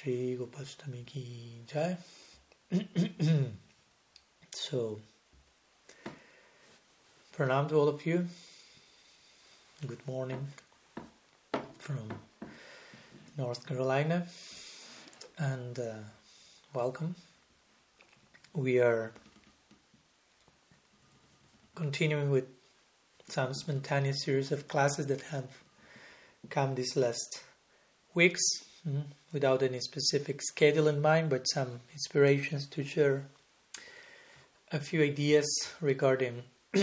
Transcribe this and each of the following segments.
Shri Gopastami ki jai. So, pranam to all of you. Good morning from North Carolina and welcome. We are continuing with some spontaneous series of classes that have come these last weeks without any specific schedule in mind, but some inspirations to share a few ideas regarding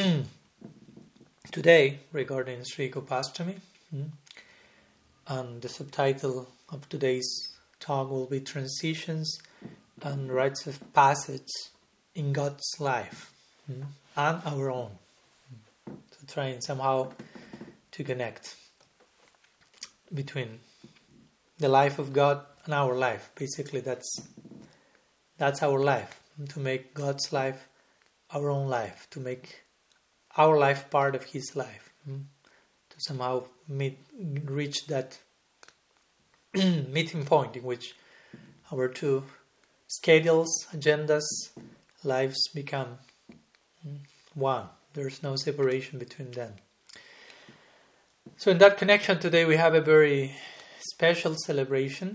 today regarding Sri Gopastami. And the subtitle of today's talk will be Transitions and Rites of Passage in God's Life and our own. So trying somehow to connect between the life of God and our life. Basically, that's our life. To make God's life our own life. To make our life part of His life. To somehow reach that meeting point in which our two schedules, agendas, lives become one. There's no separation between them. So in that connection today we have a very special celebration,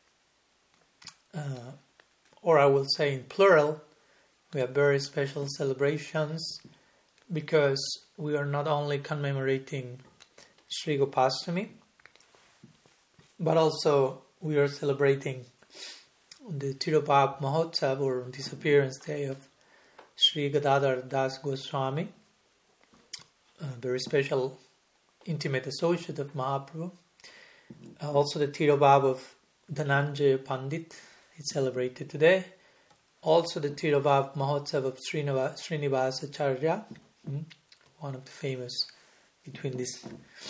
or I will say in plural, we have very special celebrations because we are not only commemorating Sri Gopastami, but also we are celebrating the Tirobhag Mahotsav, or disappearance day of Sri Gadadhar Das Goswami, a very special intimate associate of Mahaprabhu. Also the Tirobhag of Dhananjaya Pandit is celebrated today. Also the Tirobhag Mahotsav of Srinivasa Acharya, one of the famous between this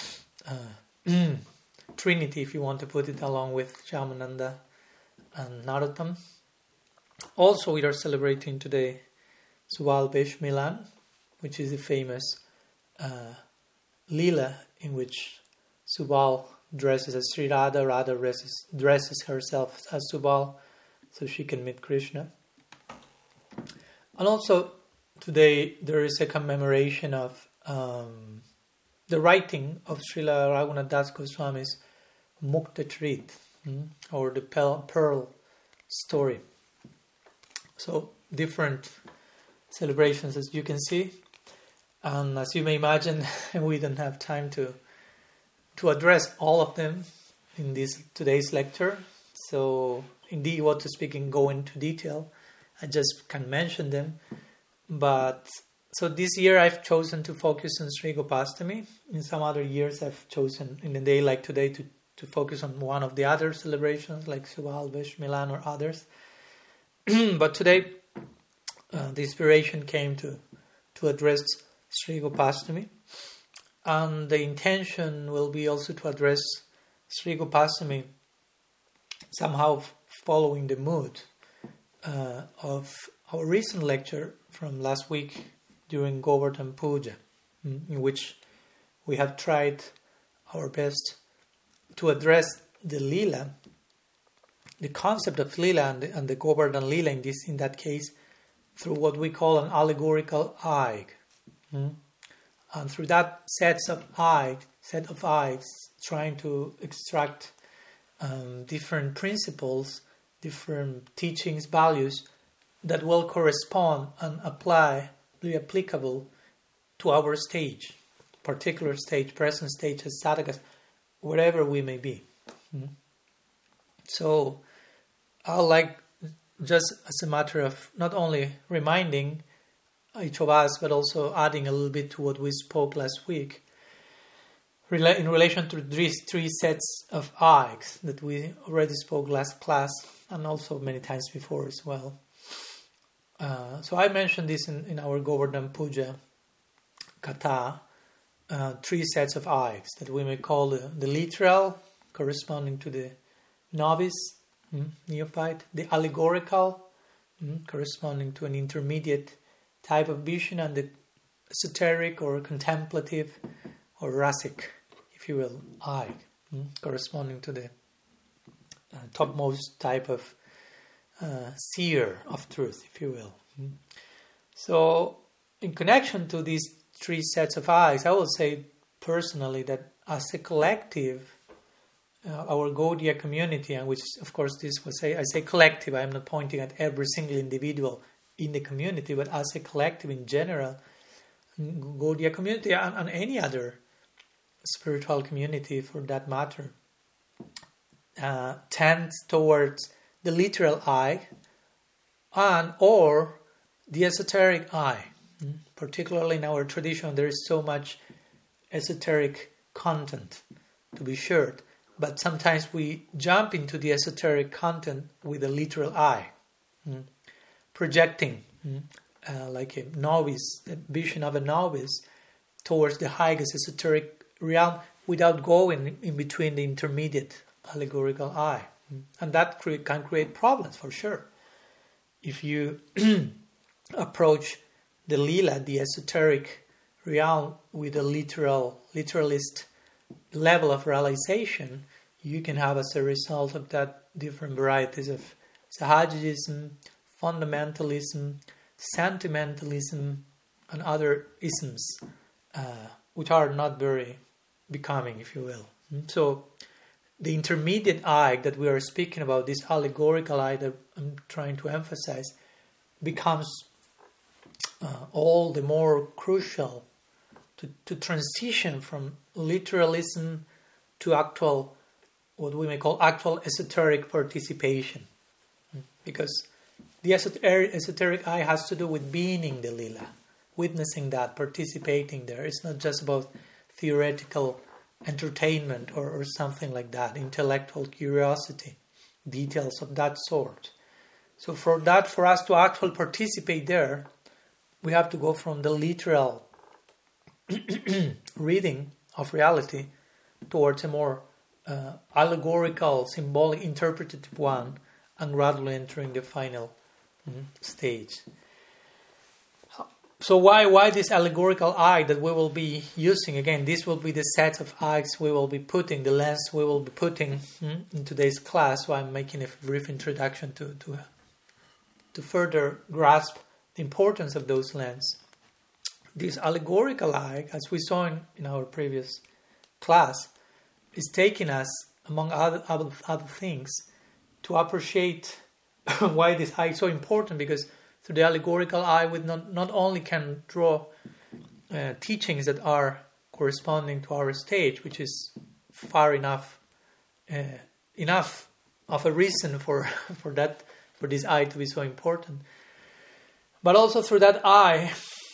trinity, if you want to put it, along with Shyamananda and Narottam. Also we are celebrating today Subal Vesh Milan, which is a famous Leela in which Subal dresses as Sri Radha, Radha dresses herself as Subal so she can meet Krishna. And also today there is a commemoration of the writing of Srila Raghunath Das Goswami's Mukta Charit, or the Pearl story. So different celebrations, as you can see, and as you may imagine, we don't have time to address all of them in today's lecture. So indeed, what to speak and go into detail, I just can mention them. But so this year I've chosen to focus on Sri Gopastami. In some other years I've chosen in a day like today to focus on one of the other celebrations like Subal Vesh Milan or others. But today the inspiration came to address Sri Gopastami, and the intention will be also to address Sri Gopastami somehow following the mood of our recent lecture from last week during Govardhan Puja, in which we have tried our best to address the Leela, the concept of Leela and the Govardhan Leela in that case, through what we call an allegorical eye. And through that set of eyes, trying to extract different principles, different teachings, values that will correspond and be applicable to our stage, particular stage, present stage as sadhakas, wherever we may be. So I'd like, just as a matter of not only reminding each of us, but also adding a little bit to what we spoke last week, in relation to these three sets of eyes that we already spoke last class, and also many times before as well. So I mentioned this in our Govardhan Puja Katha, three sets of eyes that we may call the literal, corresponding to the novice, neophyte, the allegorical, corresponding to an intermediate type of vision, and the esoteric or contemplative or rasic, if you will, eye, corresponding to the topmost type of seer of truth, if you will. So, in connection to these three sets of eyes, I will say personally that as a collective, our Gaudiya community, and which of course this was I say collective, I am not pointing at every single individual in the community, but as a collective in general, Gaudiya community and any other spiritual community for that matter, tends towards the literal eye and or the esoteric eye. Particularly in our tradition, there is so much esoteric content, to be sure. But sometimes we jump into the esoteric content with a literal eye, projecting like a novice, a vision of a novice towards the highest esoteric realm without going in between the intermediate allegorical eye. And that can create problems for sure. If you approach the lila, the esoteric realm, with a literalist level of realization, you can have as a result of that different varieties of sahajism, fundamentalism, sentimentalism, and other isms, which are not very becoming, if you will. So the intermediate eye that we are speaking about, this allegorical eye that I'm trying to emphasize, becomes all the more crucial to transition from literalism to actual, what we may call actual esoteric participation. Because the esoteric eye has to do with being in the lila, witnessing that, participating there. It's not just about theoretical entertainment or something like that, intellectual curiosity, details of that sort. So for us to actually participate there, we have to go from the literal reading of reality towards a more allegorical, symbolic, interpretative one, and gradually entering the final stage. So why this allegorical eye that we will be using? Again, this will be the set of eyes we will be putting, the lens we will be putting in today's class. So I'm making a brief introduction to further grasp the importance of those lenses. This allegorical eye, as we saw in our previous class, is taking us, among other things, to appreciate why this eye is so important, because through the allegorical eye we not only can draw teachings that are corresponding to our stage, which is far enough of a reason for this eye to be so important, but also through that eye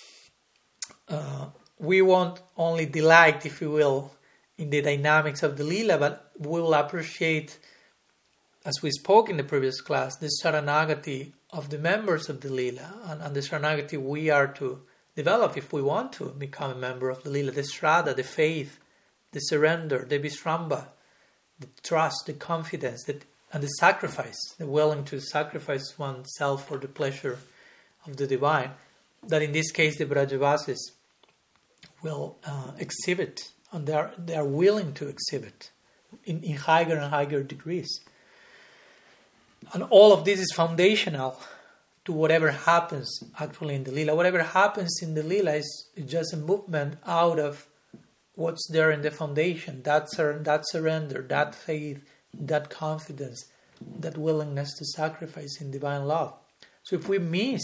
we won't only delight, if you will, in the dynamics of the lila, but we will appreciate, as we spoke in the previous class, the Sharanagati of the members of the lila, and the Sharanagati we are to develop if we want to become a member of the lila, the Shraddha, the faith, the surrender, the Vishramba, the trust, the confidence, and the sacrifice, the willing to sacrifice oneself for the pleasure of the divine, that in this case the Brajavasis will exhibit, and they are willing to exhibit in higher and higher degrees. And all of this is foundational to whatever happens actually in the lila. Whatever happens in the lila is just a movement out of what's there in the foundation, that surrender, that faith, that confidence, that willingness to sacrifice in divine love. So if we miss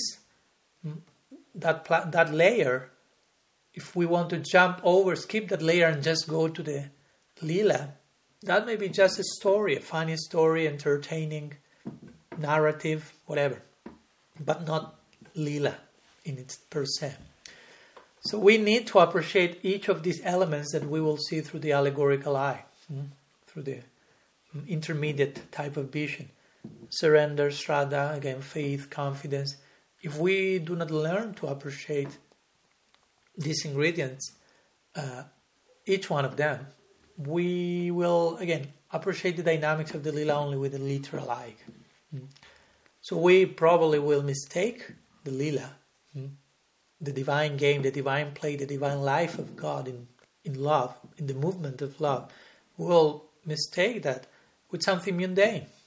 that layer, if we want to skip that layer and just go to the lila, that may be just a story, a funny story, entertaining narrative, whatever, but not lila in its per se. So we need to appreciate each of these elements that we will see through the allegorical eye, through the intermediate type of vision. Surrender, Shraddha, again, faith, confidence. If we do not learn to appreciate these ingredients, each one of them, we will, again, appreciate the dynamics of the lila only with a literal eye. So we probably will mistake the lila, the divine game, the divine play, the divine life of God in love, in the movement of love. We will mistake that with something mundane,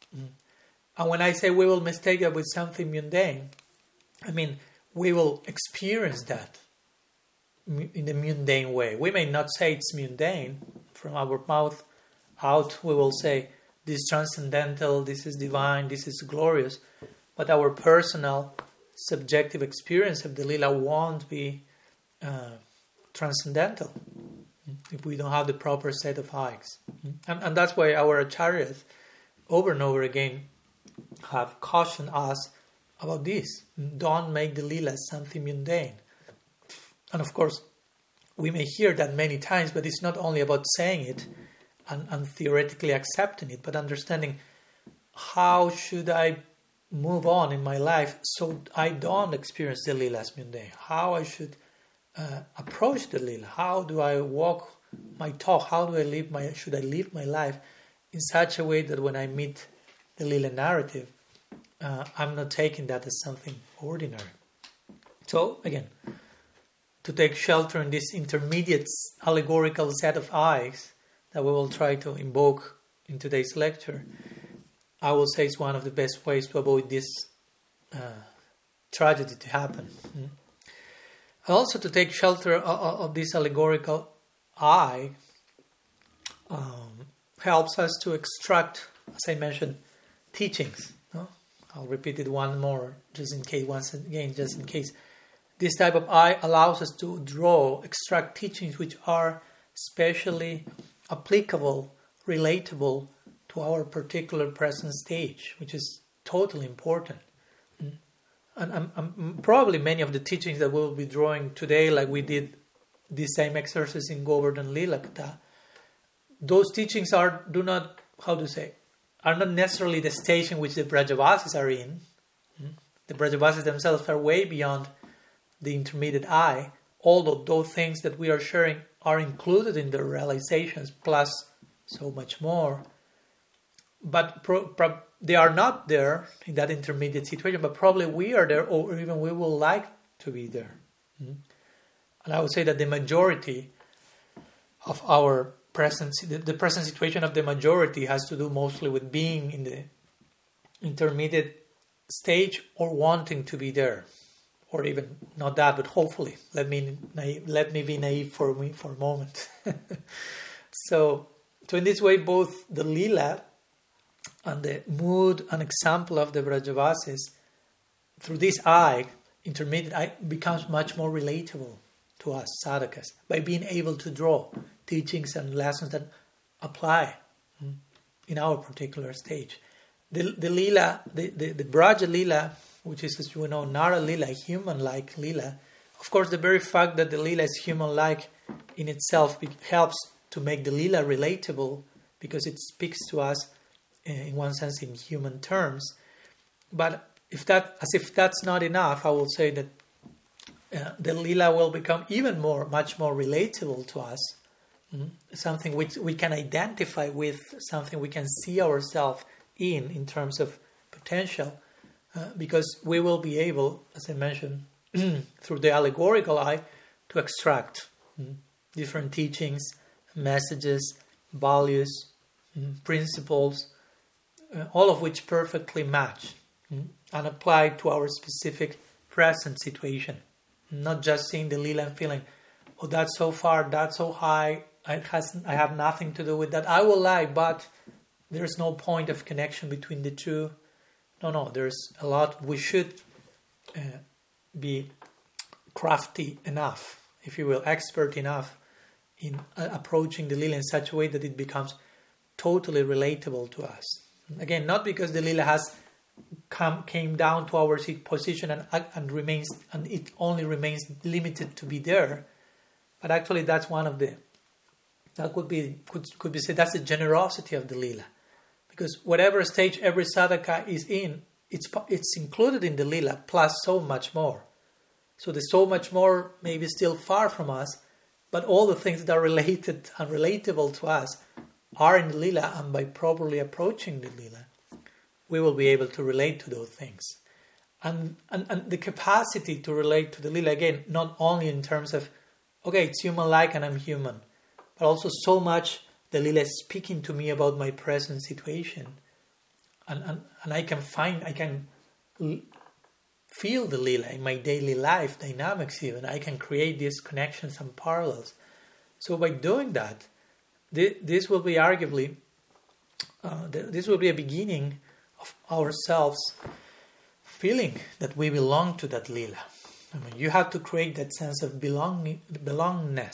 And when I say we will mistake that with something mundane, I mean we will experience that in a mundane way. We may not say it's mundane. From our mouth out, we will say, this is transcendental, this is divine, this is glorious. But our personal, subjective experience of the Lila won't be transcendental if we don't have the proper set of eyes. And that's why our acharyas, over and over again, have cautioned us about this. Don't make the Lila something mundane. And of course, we may hear that many times, but it's not only about saying it and theoretically accepting it, but understanding how should I move on in my life so I don't experience the Lila as mundane. How I should approach the Lila. How do I walk my talk? How do I live should I live my life in such a way that when I meet the Lila narrative, I'm not taking that as something ordinary. So again, to take shelter in this intermediate allegorical set of eyes that we will try to invoke in today's lecture, I will say it's one of the best ways to avoid this tragedy to happen. And also to take shelter of this allegorical eye helps us to extract, as I mentioned, teachings. No? I'll repeat it one more, just in case. This type of eye allows us to extract teachings which are specially applicable, relatable to our particular present stage, which is totally important. And probably many of the teachings that we'll be drawing today, like we did this same exercise in Govardhan Lila Katha, those teachings are not necessarily the stage in which the Brajavasis are in. The Brajavasis themselves are way beyond the intermediate eye, although those things that we are sharing are included in their realizations, plus so much more. But they are not there in that intermediate situation, but probably we are there, or even we will like to be there. And I would say that the majority of our the present situation of the majority has to do mostly with being in the intermediate stage or wanting to be there. Or even not that, but hopefully. Let me be naive for a moment. So in this way, both the Lila and the mood and example of the Brajavasis, through this eye, intermediate eye, becomes much more relatable to us sadhakas by being able to draw teachings and lessons that apply in our particular stage. The Lila, the Braja Lila, which is, as you know, Nara Lila, human-like Lila. Of course, the very fact that the Lila is human-like in itself helps to make the Lila relatable, because it speaks to us, in one sense, in human terms. But if that's not enough, I will say that the Lila will become much more relatable to us, something which we can identify with, something we can see ourselves in terms of potential. Because we will be able, as I mentioned, through the allegorical eye, to extract different teachings, messages, values, principles, all of which perfectly match and apply to our specific present situation. Not just seeing the Lila and feeling, oh, that's so far, that's so high, I have nothing to do with that. I will lie, but there's no point of connection between the two. No, there's a lot. We should be crafty enough, if you will, expert enough in approaching the Lila in such a way that it becomes totally relatable to us. Again, not because the Lila has came down to our position and remains, and it only remains limited to be there, but actually that's one of could be said, that's the generosity of the Lila. Because whatever stage every sadhaka is in, it's included in the Lila, plus so much more. So the so much more may be still far from us, but all the things that are related and relatable to us are in the Lila, and by properly approaching the Lila, we will be able to relate to those things. And the capacity to relate to the Lila, again, not only in terms of, okay, it's human-like and I'm human, but also so much the Lila is speaking to me about my present situation. and I can feel the Leela in my daily life dynamics even. I can create these connections and parallels. So by doing that, this will be arguably, this will be a beginning of ourselves feeling that we belong to that Leela. I mean, you have to create that sense of belongingness,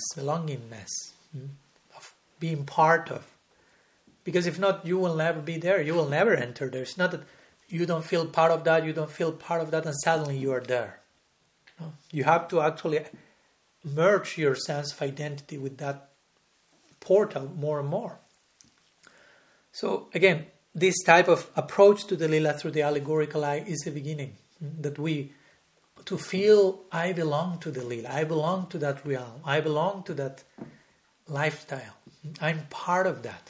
of being part of. Because if not, you will never be there. You will never enter there. It's not that you don't feel part of that, and suddenly you are there. No? You have to actually merge your sense of identity with that portal more and more. So again, this type of approach to the Leela through the allegorical eye is the beginning. That to feel I belong to the Leela, I belong to that realm, I belong to that lifestyle, I'm part of that.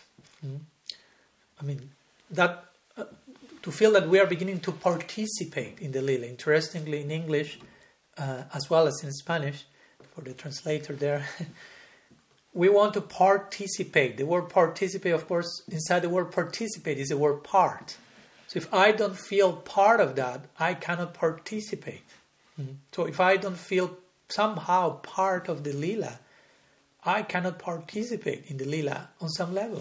I mean, that to feel that we are beginning to participate in the Leela. Interestingly, in English, as well as in Spanish, for the translator there, we want to participate. The word participate, of course, inside the word participate is the word part. So if I don't feel part of that, I cannot participate. So if I don't feel somehow part of the Leela, I cannot participate in the Leela on some level.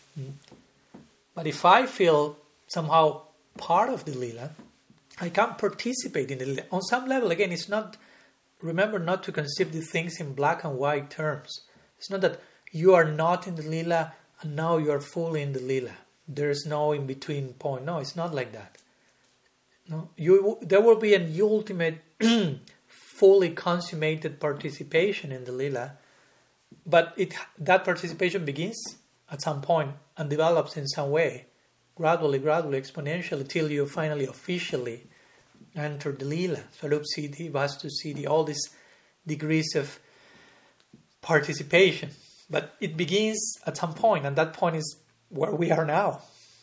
But if I feel somehow part of the Leela, I can participate in the Leela. On some level, again, it's not, remember not to conceive the things in black and white terms. It's not that you are not in the Leela and now you are fully in the Leela. There is no in-between point. No, it's not like that. No, there will be an ultimate, fully consummated participation in the Leela, but that participation begins at some point and develops in some way, gradually, exponentially, till you finally officially enter the Leela. Swarup Siddhi, Vastu Siddhi, all these degrees of participation. But it begins at some point, and that point is where we are now.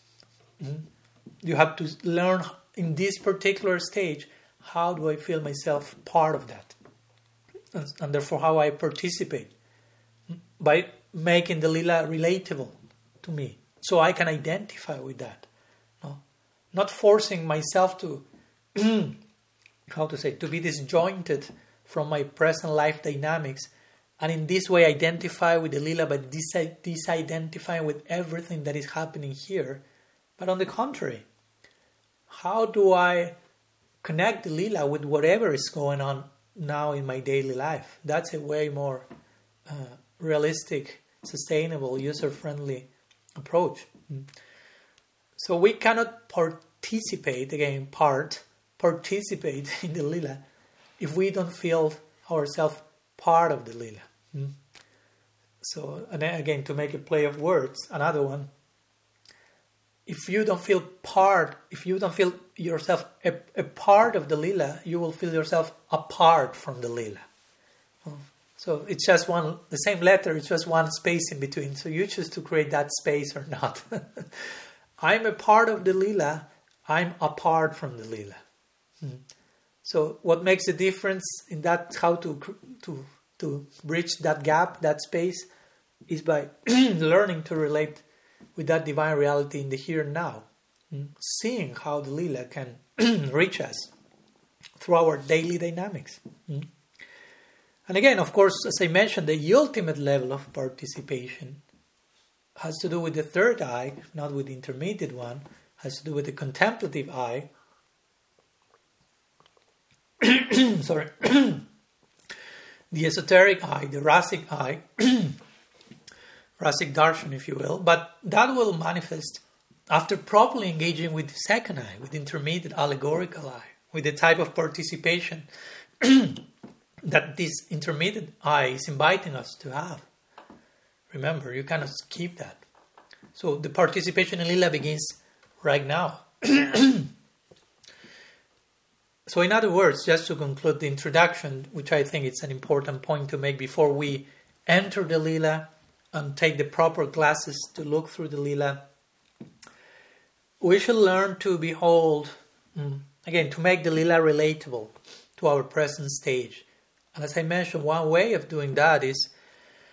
You have to learn in this particular stage, how do I feel myself part of that? And therefore how I participate. By making the Leela relatable to me, so I can identify with that. No? Not forcing myself to, to be disjointed from my present life dynamics, and in this way identify with the Leela, but disidentify with everything that is happening here. But on the contrary, how do I connect the Leela with whatever is going on now in my daily life? That's a way more realistic, sustainable, user-friendly approach. So we cannot participate in the Leela if we don't feel ourselves part of the Leela. So, and again, to make a play of words, another one. If you don't feel yourself a part of the Leela, you will feel yourself apart from the Leela. So it's just the same letter, it's just one space in between. So you choose to create that space or not. I'm a part of the Leela, I'm apart from the Leela. So what makes the difference in that, how to bridge that gap, that space, is by learning to relate with that divine reality in the here and now. Seeing how the Leela can reach us through our daily dynamics. And again, of course, as I mentioned, the ultimate level of participation has to do with the third eye, not with the intermediate one, has to do with the contemplative eye. Sorry. The esoteric eye, the rasic eye, rasic darshan, if you will, but that will manifest after properly engaging with the second eye, with the intermediate allegorical eye, with the type of participation that this intermediate eye is inviting us to have. Remember, you cannot skip that. So the participation in Leela begins right now. So in other words, just to conclude the introduction, which I think it's an important point to make before we enter the Leela and take the proper classes to look through the Leela, we should learn to behold, again, to make the Leela relatable to our present stage. And as I mentioned, one way of doing that is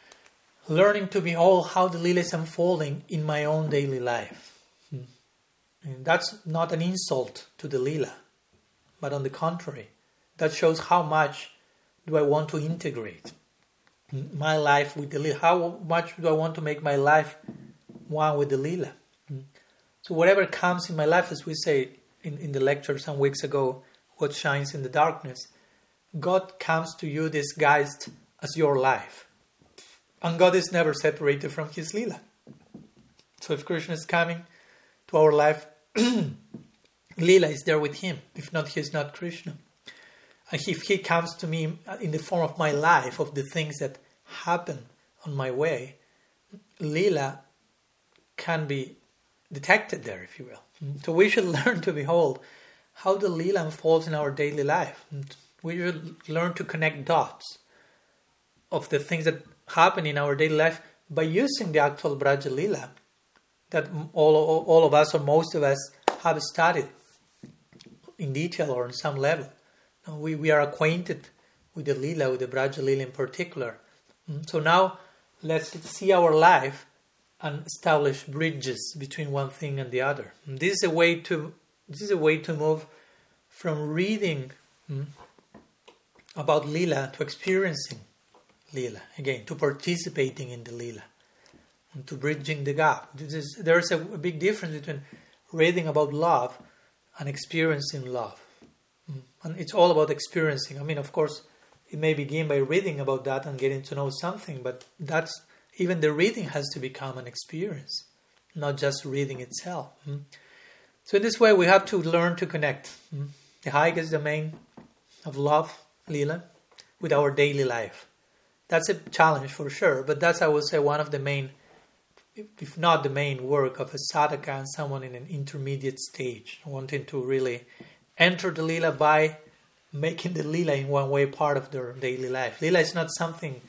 learning to behold how the Leela is unfolding in my own daily life. And that's not an insult to the Leela, but on the contrary, that shows how much do I want to integrate my life with the Leela. How much do I want to make my life one with the Leela? So whatever comes in my life, as we say in the lecture some weeks ago, what shines in the darkness, God comes to you disguised as your life. And God is never separated from His Leela. So if Krishna is coming to our life, Leela is there with Him. If not, He is not Krishna. And if He comes to me in the form of my life, of the things that happen on my way, Leela can be detected there, if you will. So we should learn to behold how the Leela unfolds in our daily life. We should learn to connect dots of the things that happen in our daily life by using the actual Braja Leela that all of us or most of us have studied in detail or on some level. We are acquainted with the Leela, with the Braja Leela in particular. So now let's see our life and establish bridges between one thing and the other. And this is a way to move from reading about Leela to experiencing Leela, again, to participating in the Leela, and to bridging the gap. There's a big difference between reading about love and experiencing love. And it's all about experiencing. I mean, of course, it may begin by reading about that and getting to know something, but even the reading has to become an experience, not just reading itself. So in this way, we have to learn to connect the highest domain of love, Leela, with our daily life. That's a challenge for sure, but that's, I would say, one of the main, if not the main work of a sadhaka and someone in an intermediate stage, wanting to really enter the Leela by making the Leela in one way part of their daily life. Leela is not something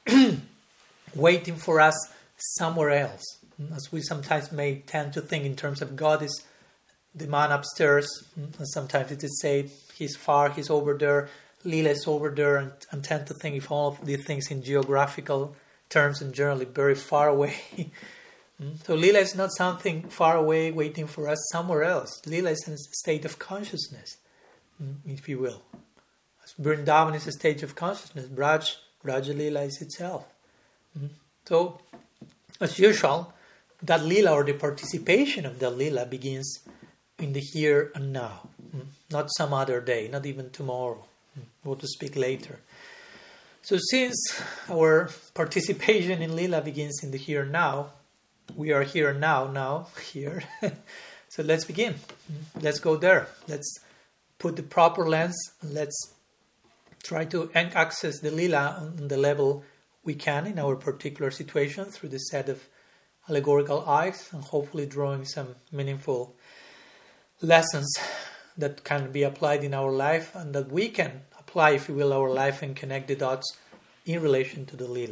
waiting for us somewhere else, as we sometimes may tend to think in terms of God is the man upstairs, and sometimes it is said He's far, He's over there, Leela is over there, and tend to think of all of these things in geographical terms and generally very far away. So Leela is not something far away waiting for us somewhere else. Leela is a state of consciousness, if you will. As Vrindavan is a state of consciousness, Braja Leela is itself. So, as usual, that Leela or the participation of that Leela begins in the here and now, not some other day, not even tomorrow. We'll to speak later. So since our participation in Leela begins in the here and now, we are here now, here. So let's begin. Let's go there. Let's put the proper lens. Let's try to access the Leela on the level we can in our particular situation through the set of allegorical eyes, and hopefully drawing some meaningful lessons that can be applied in our life, and that we can apply, if you will, our life and connect the dots in relation to the Leela.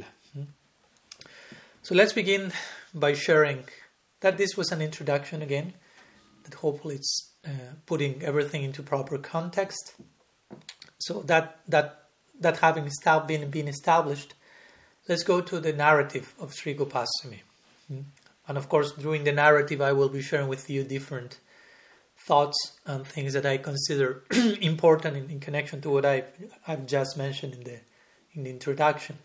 So let's begin by sharing that this was an introduction again, that hopefully it's putting everything into proper context. So that having been established, let's go to the narrative of Sri Gopaswami. And of course, during the narrative, I will be sharing with you different thoughts and things that I consider important in connection to what I've just mentioned in the introduction.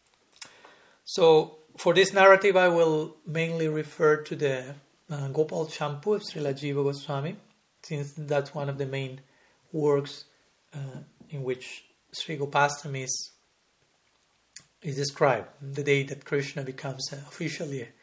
So, for this narrative, I will mainly refer to the Gopal Champu of Srila Jiva Goswami, since that's one of the main works in which Sri Gopaswami is described, the day that Krishna becomes officially a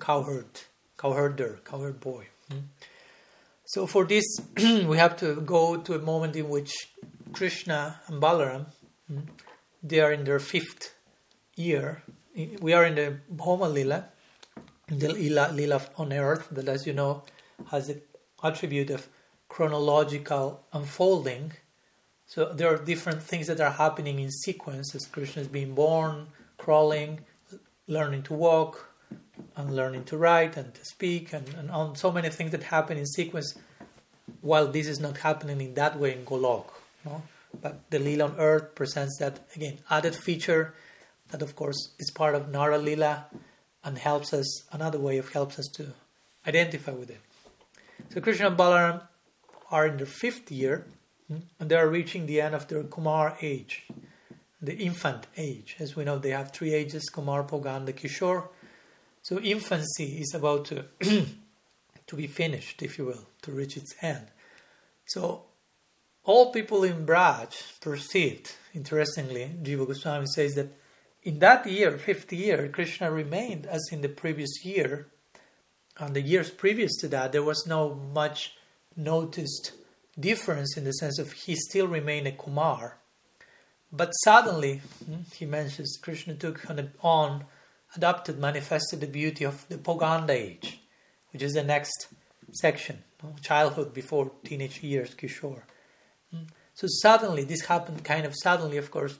cowherd boy. So for this, we have to go to a moment in which Krishna and Balaram, they are in their 5th year. We are in the Bhoma Lila, the Lila on earth, that, as you know, has the attribute of chronological unfolding. So there are different things that are happening in sequence as Krishna is being born, crawling, learning to walk, and learning to write and to speak, and on so many things that happen in sequence, while this is not happening in that way in Golok. No? But the Lila on earth presents that, again, added feature that, of course, is part of Nara Lila and helps us to identify with it. So Krishna and Balaram are in their 5th year, and they are reaching the end of their Kumar age, the infant age. As we know, they have 3 ages: Kumar, Poganda, Kishore. So infancy is about to to be finished, if you will, to reach its end. So all people in Braj perceived, interestingly, Jiva Goswami says that in that year, 5th year, Krishna remained as in the previous year. And the years previous to that, there was no much noticed difference in the sense of he still remained a Kumar. But suddenly, he mentions, Krishna took on, adopted, manifested the beauty of the Poganda age, which is the next section, childhood before teenage years, Kishore. So suddenly, this happened kind of suddenly, of course.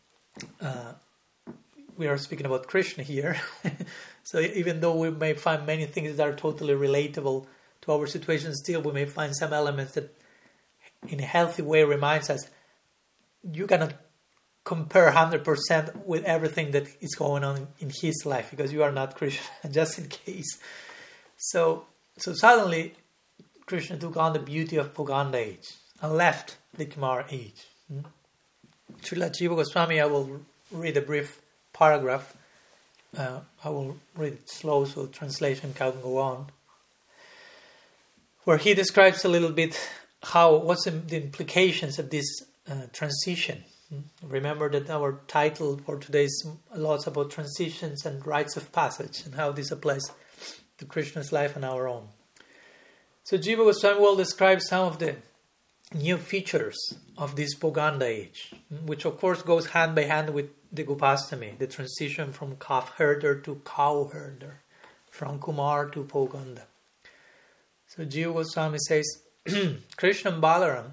We are speaking about Krishna here. So even though we may find many things that are totally relatable to our situation, still we may find some elements that in a healthy way reminds us you cannot compare 100% with everything that is going on in his life, because you are not Krishna, just in case. So suddenly Krishna took on the beauty of Poganda age and left the Kumar age. Srila Jiva Goswami, I will read a brief paragraph. I will read it slow so translation can go on, where he describes a little bit what's the implications of this transition. Remember that our title for today is lots about transitions and rites of passage and how this applies to Krishna's life and our own. So Jiva Goswami will describe some of the new features of this Poganda age, which of course goes hand by hand with the Gopastami, the transition from calf herder to cow herder, from Kumar to Poganda. So Jiva Goswami says, Krishna and Balaram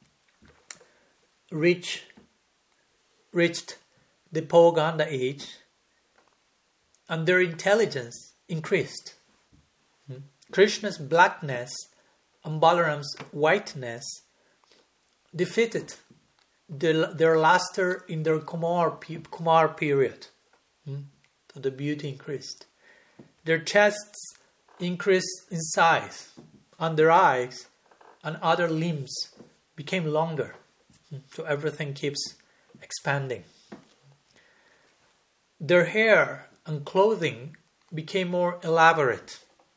reached the Poganda age, and their intelligence increased. Krishna's blackness and Balaram's whiteness defeated their luster in their Kumar period. So the beauty increased. Their chests increased in size, and their eyes and other limbs became longer. So everything keeps expanding. Their hair and clothing became more elaborate.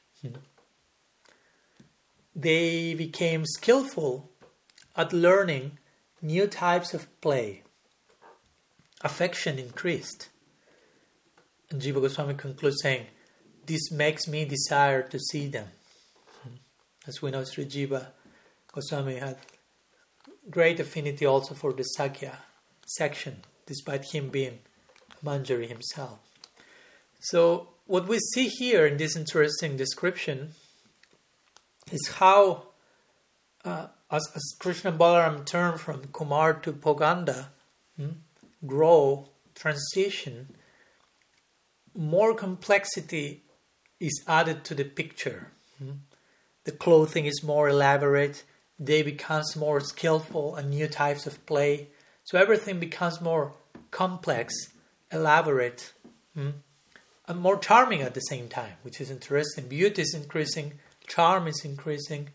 They became skillful at learning new types of play. Affection increased. And Jiva Goswami concludes saying, this makes me desire to see them. As we know, Sri Jiva Goswami had great affinity also for the Sakya section, despite him being Manjari himself. So what we see here in this interesting description is how as Krishna and Balaram turn from Kumar to Poganda, grow, transition, more complexity is added to the picture. The clothing is more elaborate, they become more skillful and new types of play. So everything becomes more complex, elaborate, and more charming at the same time, which is interesting. Beauty is increasing, charm is increasing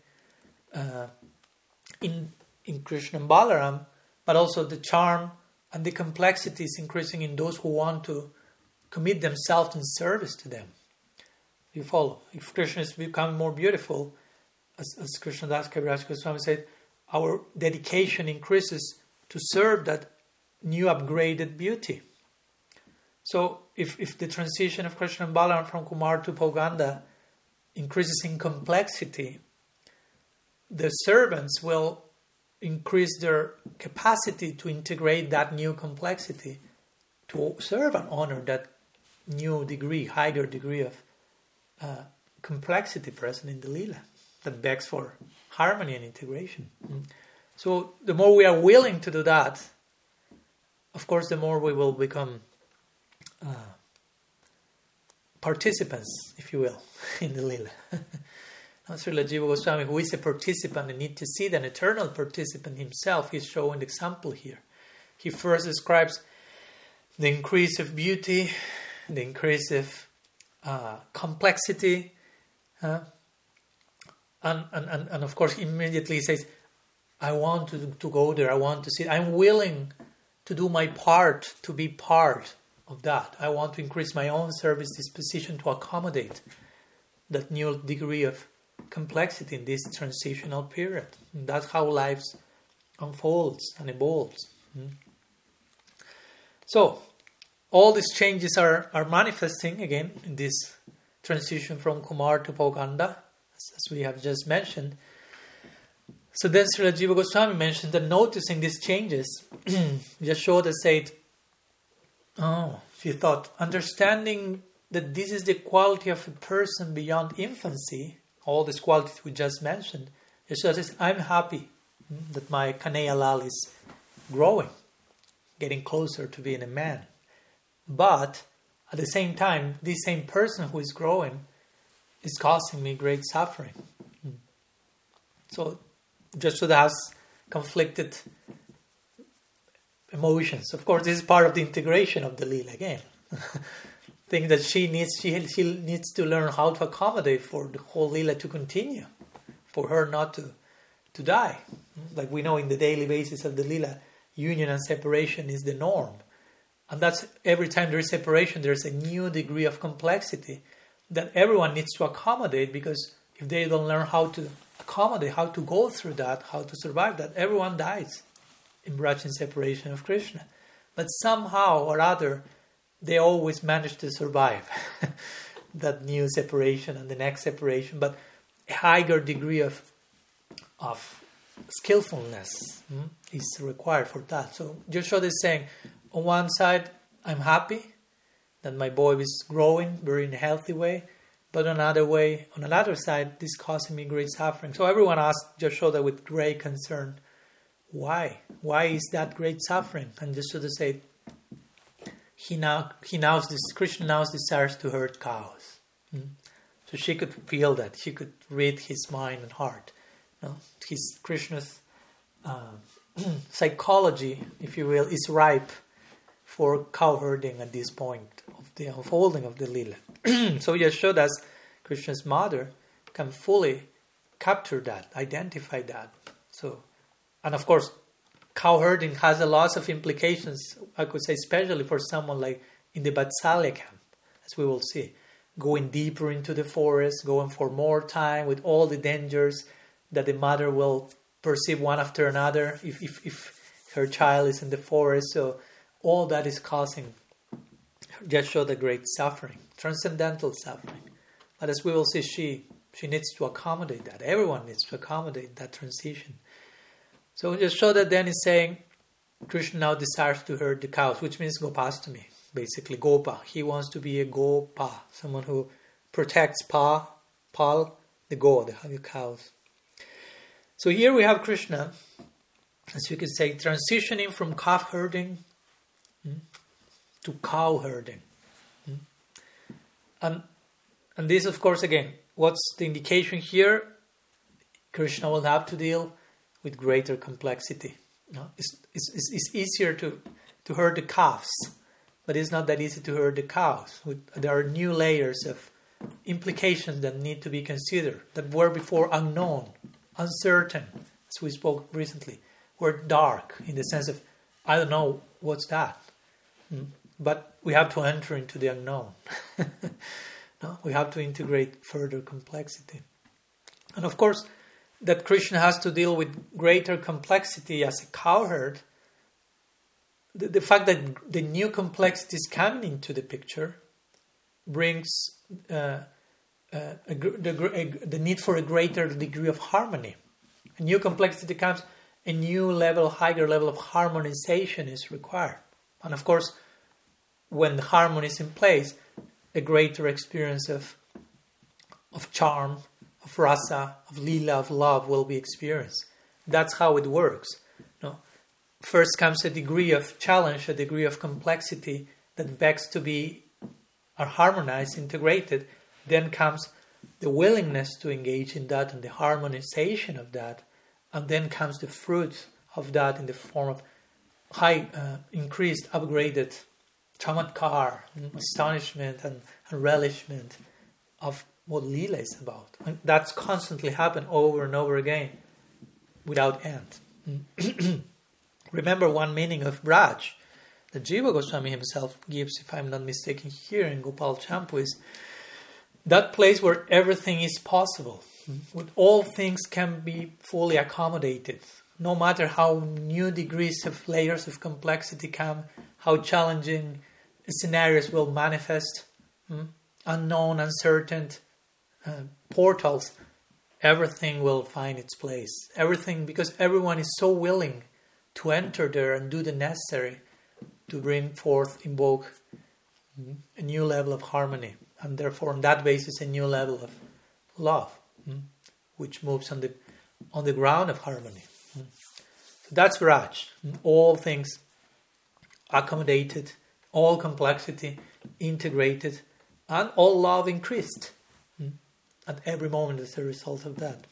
in Krishna and Balaram, but also the charm and the complexity is increasing in those who want to commit themselves in service to them. You follow? If Krishna is becoming more beautiful, as Krishnadas Kaviraj Goswami said, our dedication increases to serve that new upgraded beauty. So if the transition of Krishna and Balaram from Kumar to Poganda increases in complexity, the servants will increase their capacity to integrate that new complexity, to serve and honor that new degree, higher degree of complexity present in the Leela that begs for harmony and integration. So the more we are willing to do that, of course, the more we will become participants, if you will, in the Leela. Srila Jiva Goswami, who is a participant and need to see an eternal participant himself, is showing the example here. He first describes the increase of beauty, the increase of complexity, And of course, immediately he says, I want to go there, I want to see it. I'm willing to do my part, to be part of that. I want to increase my own service disposition to accommodate that new degree of complexity in this transitional period. And that's how life unfolds and evolves. So, all these changes are manifesting again in this transition from Kumar to Pauganda, as we have just mentioned. So then Srila Jiva Goswami mentioned that noticing these changes, Yashoda said, she thought, understanding that this is the quality of a person beyond infancy, all these qualities we just mentioned, Yashoda says, I'm happy that my Kanhaiya Lal is growing, getting closer to being a man. But at the same time, this same person who is growing is causing me great suffering. So Yashoda has conflicted emotions. Of course, this is part of the integration of the Leela again. Thing that she needs to learn how to accommodate for the whole Leela to continue, for her not to die. Like we know in the daily basis of the Leela, union and separation is the norm. And that's every time there is separation, there's a new degree of complexity that everyone needs to accommodate, because if they don't learn how to accommodate, how to go through that, how to survive that, everyone dies in Braj separation of Krishna. But somehow or other, they always manage to survive that new separation and the next separation. But a higher degree of skillfulness is required for that. So Yashoda is saying, on one side, I'm happy that my boy is growing very in a healthy way, but on another side, this is causing me great suffering. So everyone asked Yashoda with great concern, why? Why is that great suffering? And Yashoda said, Krishna now desires to herd cows. So she could feel that. She could read his mind and heart. Krishna's psychology, if you will, is ripe for cow herding at this point of the unfolding of the Leela. So Yashoda, as Krishna's mother, can fully capture that, identify that. So, and of course, cow herding has a lot of implications, I could say, especially for someone like in the Vatsalya camp, as we will see. Going deeper into the forest, going for more time with all the dangers that the mother will perceive one after another if her child is in the forest. So all that is causing Yashoda great suffering, transcendental suffering. But as we will see, she needs to accommodate that. Everyone needs to accommodate that transition. So Yashoda then is saying, Krishna now desires to herd the cows, which means Gopastami, basically Gopa. He wants to be a Gopa, someone who protects Pal, the god, the cows. So here we have Krishna, as you could say, transitioning from calf herding to cow herding. And this, of course, again, what's the indication here? Krishna will have to deal with greater complexity. It's easier to herd the calves, but it's not that easy to herd the cows. There are new layers of implications that need to be considered, that were before unknown, uncertain, as we spoke recently, were dark in the sense of, I don't know what's that. But we have to enter into the unknown. We have to integrate further complexity. And of course, that Krishna has to deal with greater complexity as a cowherd, the fact that the new complexity is coming into the picture brings the need for a greater degree of harmony. A new complexity comes, a new level, higher level of harmonization is required. And of course, when the harmony is in place, a greater experience of charm, of rasa, of lila, of love will be experienced. That's how it works. First comes a degree of challenge, a degree of complexity that begs to be harmonized, integrated. Then comes the willingness to engage in that and the harmonization of that. And then comes the fruit of that in the form of high, increased, upgraded chamatkar, astonishment and relishment of what Leela is about. And that's constantly happened over and over again without end. Remember one meaning of Braj that Jiva Goswami himself gives, if I'm not mistaken, here in Gopal Champu, is that place where everything is possible, where all things can be fully accommodated, no matter how new degrees of layers of complexity come, how challenging scenarios will manifest, unknown, uncertain portals, everything will find its place. Everything, because everyone is so willing to enter there and do the necessary to bring forth, invoke a new level of harmony, and therefore on that basis a new level of love, which moves on the ground of harmony. So that's Raj. All things accommodated, all complexity integrated, and all love increased at every moment as a result of that.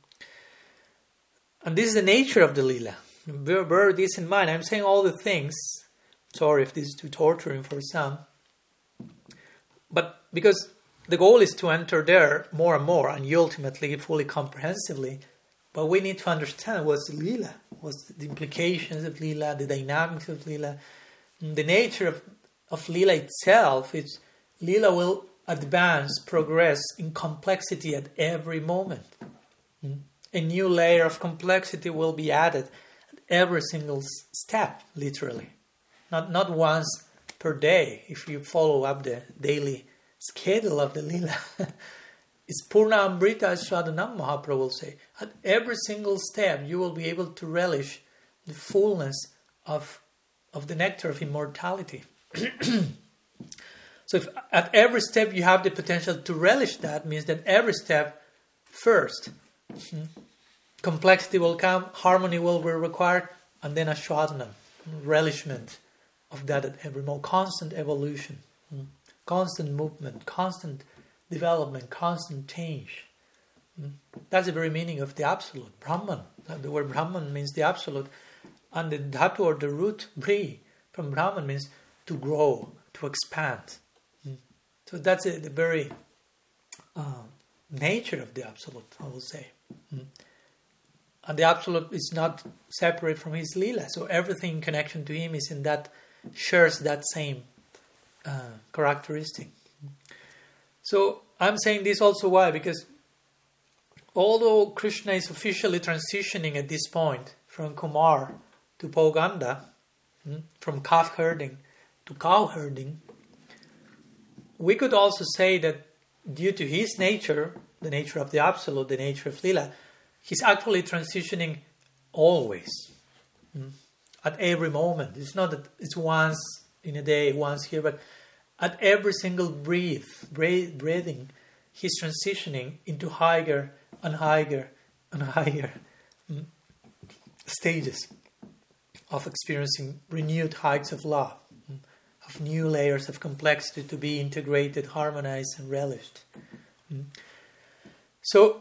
And this is the nature of the Leela. Bear this in mind. I'm saying all the things. Sorry if this is too torturing for some. But because the goal is to enter there more and more and ultimately fully comprehensively. But we need to understand what's Leela, what's the implications of Leela, the dynamics of Leela. The nature of Leela itself is Leela will advance, progress in complexity at every moment. A new layer of complexity will be added at every single step, literally. Not once per day, if you follow up the daily schedule of the Leela. It's Purna Amrita, as Sadhanam Mahaprabhu will say. At every single step, you will be able to relish the fullness of the nectar of immortality. So if at every step you have the potential to relish that, means that every step, first, complexity will come, harmony will be required, and then ashwadhanam, relishment of that at every moment, constant evolution, constant movement, constant development, constant change. That's the very meaning of the Absolute, Brahman. The word Brahman means the Absolute, and the dhatu or the root bri from Brahman means to grow, to expand. So that's the very nature of the Absolute, I will say. And the Absolute is not separate from his Leela, so everything in connection to him is in that, shares that same characteristic. So I'm saying this also why? Because although Krishna is officially transitioning at this point from Kumar to Poganda, from calf herding to cow herding, we could also say that due to his nature, the nature of the Absolute, the nature of Leela, he's actually transitioning always, at every moment. It's not that it's once in a day, once here, but at every single breathing, he's transitioning into higher and higher and higher stages of experiencing renewed heights of love, of new layers of complexity to be integrated, harmonized, and relished. So,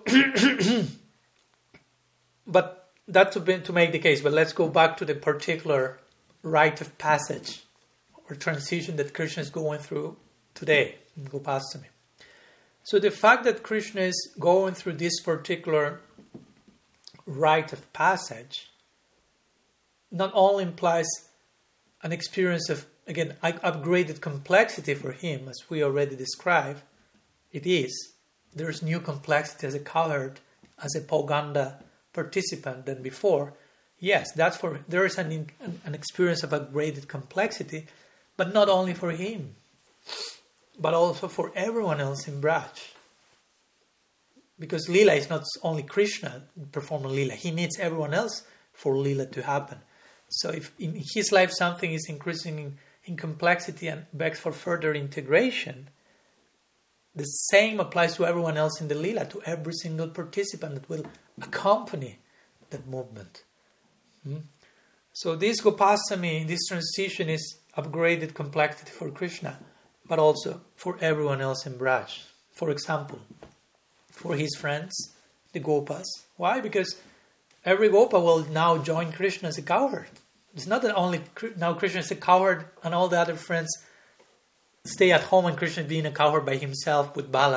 but that to make the case. But let's go back to the particular rite of passage or transition that Krishna is going through today in Gopastami. So the fact that Krishna is going through this particular rite of passage not only implies an experience of, again, upgraded complexity for him, as we already described. It is. There's new complexity as a cowherd, as a Poganda participant than before. Yes, there is an experience of upgraded complexity, but not only for him, but also for everyone else in Braj. Because Leela is not only Krishna performing Leela, he needs everyone else for Leela to happen. So if in his life something is increasing in complexity and begs for further integration, the same applies to everyone else in the Leela, to every single participant that will accompany that movement. So this Gopastami, this transition is upgraded complexity for Krishna, but also for everyone else in Braj. For example, for his friends, the Gopas. Why? Because every Gopa will now join Krishna as a cowherd. It's not that only now Krishna is a cowherd and all the other friends stay at home and Krishna being a cowherd by himself with Balaram.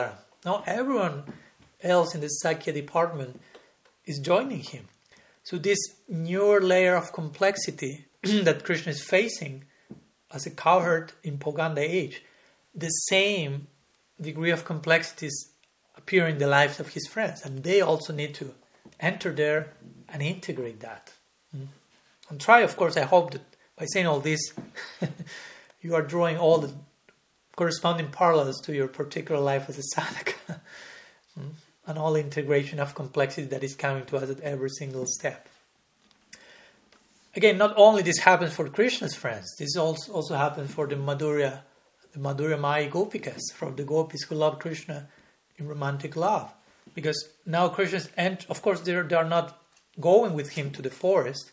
Now everyone else in the Sakya department is joining him. So this newer layer of complexity that Krishna is facing as a cowherd in Poganda age, the same degree of complexities appear in the lives of his friends, and they also need to enter there and integrate that. And try, of course, I hope that by saying all this, you are drawing all the corresponding parallels to your particular life as a sadhaka, and all the integration of complexity that is coming to us at every single step. Again, not only this happens for Krishna's friends, this also happens for the Madhurya Maya Gopikas, from the gopis who love Krishna in romantic love. Because now Krishna's, and of course they are not going with him to the forest,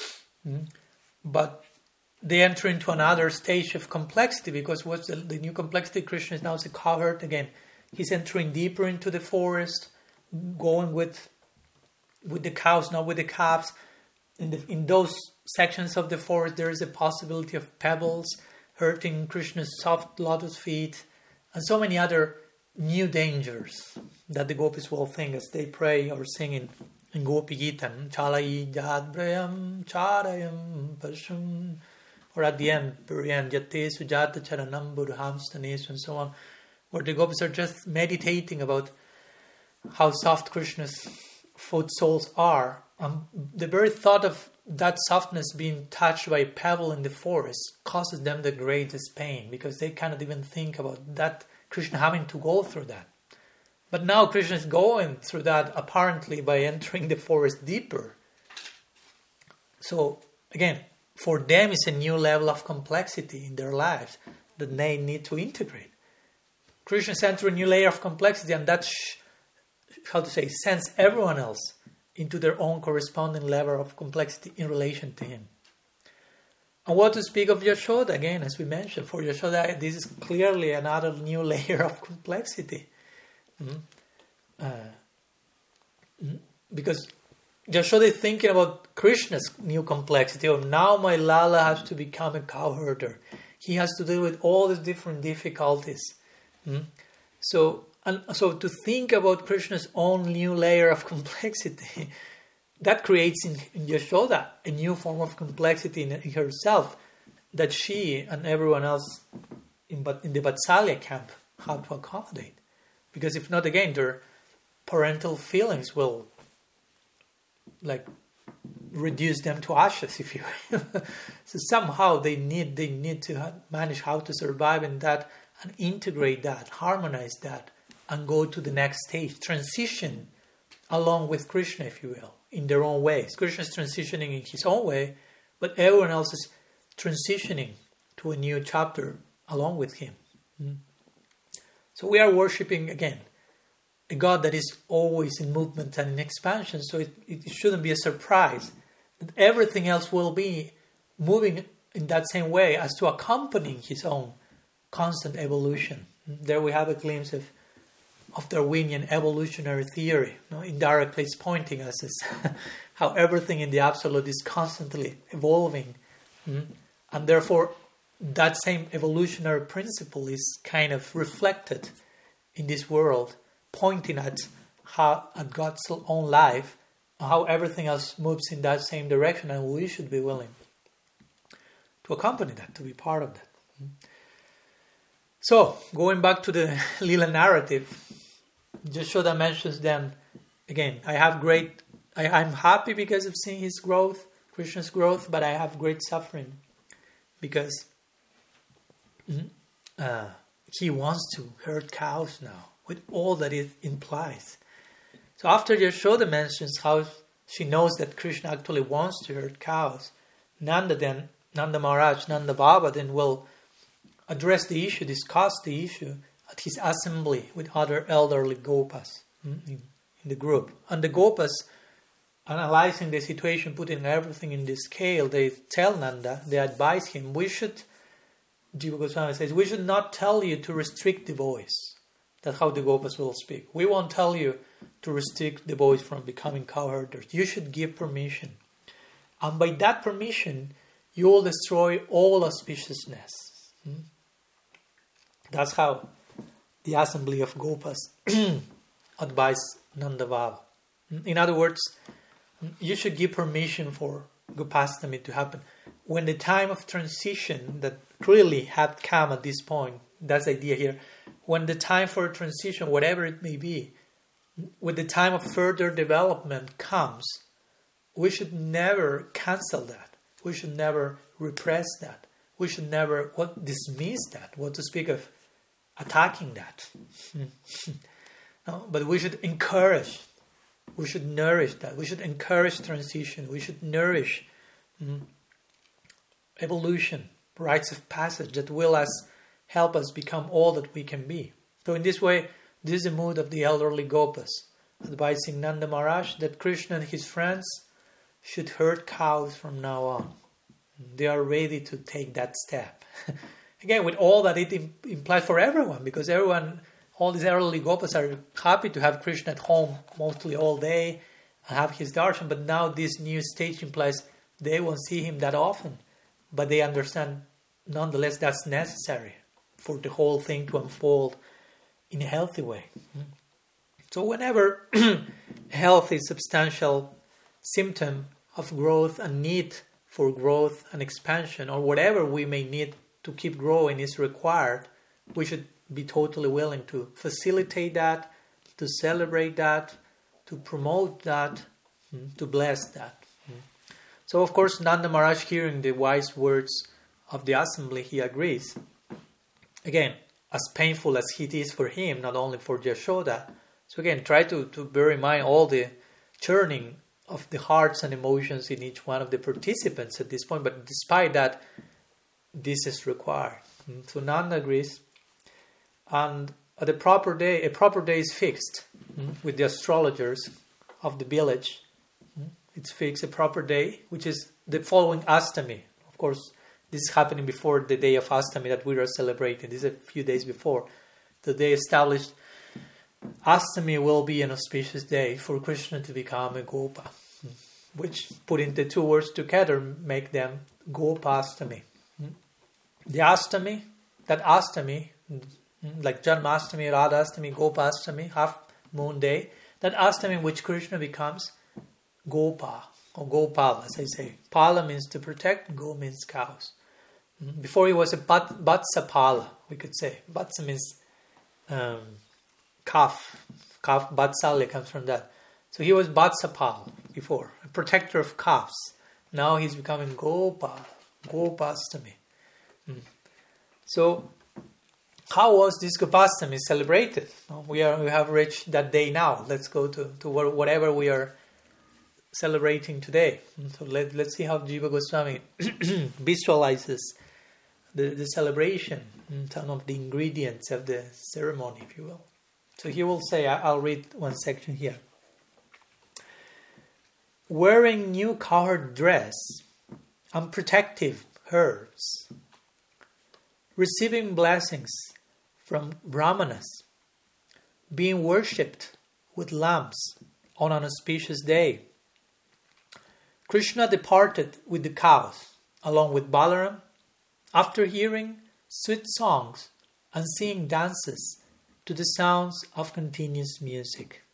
but they enter into another stage of complexity, because what's the new complexity? Krishna is now as a cowherd again. He's entering deeper into the forest, going with the cows, not with the calves. In those sections of the forest, there is a possibility of pebbles hurting Krishna's soft lotus feet, and so many other new dangers that the gopis will think as they pray or sing in Gopi Gita, Chalai Jadbrayam Charayam Pashum, or at the end, Yate Sujata Charanam Burham Stanes, and so on, where the gopis are just meditating about how soft Krishna's foot soles are. The very thought of that softness being touched by a pebble in the forest causes them the greatest pain, because they cannot even think about that Krishna having to go through that. But now Krishna is going through that apparently by entering the forest deeper. So again, for them it's a new level of complexity in their lives that they need to integrate. Krishna is entering a new layer of complexity, and that sends everyone else into their own corresponding level of complexity in relation to him. And what to speak of Yashoda, again, as we mentioned, for Yashoda, this is clearly another new layer of complexity. Because Yashoda is thinking about Krishna's new complexity of now my Lala has to become a cowherder. He has to deal with all these different difficulties. So to think about Krishna's own new layer of complexity, that creates in Yashoda a new form of complexity in herself that she and everyone else in the Vatsalya camp have to accommodate. Because if not, again, their parental feelings will reduce them to ashes, if you will. So somehow they need to manage how to survive in that and integrate that, harmonize that, and go to the next stage, transition along with Krishna, if you will, in their own ways. Krishna is transitioning in his own way, but everyone else is transitioning to a new chapter along with him. So we are worshipping, again, a God that is always in movement and in expansion, so it shouldn't be a surprise that everything else will be moving in that same way as to accompanying his own constant evolution. There we have a glimpse of Darwinian evolutionary theory. Indirectly it's pointing us as how everything in the absolute is constantly evolving. And therefore that same evolutionary principle is kind of reflected in this world, pointing at God's own life, how everything else moves in that same direction, and we should be willing to accompany that, to be part of that. So, going back to the Lila narrative, Yashoda mentions then, again, I'm happy because of seeing his growth, Krishna's growth, but I have great suffering because he wants to herd cows now, with all that it implies. So after Yashoda mentions how she knows that Krishna actually wants to herd cows, Nanda Maharaj, Nanda Baba then will address the issue, discuss the issue at his assembly with other elderly gopas in the group. And the gopas, analyzing the situation, putting everything in the scale, they tell Nanda, they advise him, Jiva Goswami says, we should not tell you to restrict the voice. That's how the gopas will speak. We won't tell you to restrict the boys from becoming cowherders. You should give permission. And by that permission, you will destroy all auspiciousness. That's how the assembly of Gopas advised Nanda Baba. In other words, you should give permission for Gopastami to happen. When the time of transition that clearly had come at this point, that's the idea here, when the time for transition, whatever it may be, when the time of further development comes, we should never cancel that. We should never repress that. We should never dismiss that. What to speak of attacking that. No, but we should encourage. We should nourish that. We should encourage transition. We should nourish evolution, rites of passage that will help us become all that we can be. So in this way, this is the mood of the elderly Gopas, advising Nanda Maharaj that Krishna and his friends should herd cows from now on. They are ready to take that step. Again, with all that it implies for everyone, because everyone, all these elderly Gopas are happy to have Krishna at home mostly all day and have his darshan, but now this new stage implies they won't see him that often, but they understand nonetheless that's necessary for the whole thing to unfold in a healthy way. So whenever health is a substantial symptom of growth and need for growth and expansion, or whatever we may need to keep growing is required, we should be totally willing to facilitate that, to celebrate that, to promote that, to bless that. So of course Nanda Maharaj, hearing the wise words of the assembly, he agrees. Again, as painful as it is for him, not only for Yashoda. So again, try to bear in mind all the churning of the hearts and emotions in each one of the participants at this point. But despite that, this is required. So Nanda agrees. And at a proper day is fixed with the astrologers of the village. It's fixed, a proper day, which is the following Astami. Of course, this is happening before the day of Astami that we are celebrating. This is a few days before. The day established, Astami will be an auspicious day for Krishna to become a Gopa, which, putting the two words together, make them Gopastami. The Astami, that Astami, like Janmastami, Radhastami, Gopastami, half moon day, that Astami in which Krishna becomes Gopa, or Gopala, as I say. Pala means to protect, Go means cows. Before he was a Vatsapala, we could say. Vatsa means calf. Calf, Vatsalya comes from that. So he was Vatsapala before, a protector of calves. Now he's becoming Gopala, Gopastami. So, how was this Gopastami celebrated? We have reached that day now. Let's go to whatever we are celebrating today. So let's see how Jiva Goswami visualizes the celebration, some of the ingredients of the ceremony, if you will. So he will say, I'll read one section here. Wearing new colored dress and protective herbs, receiving blessings from Brahmanas, being worshipped with lamps on an auspicious day, Krishna departed with the cows, along with Balaram, after hearing sweet songs and seeing dances to the sounds of continuous music.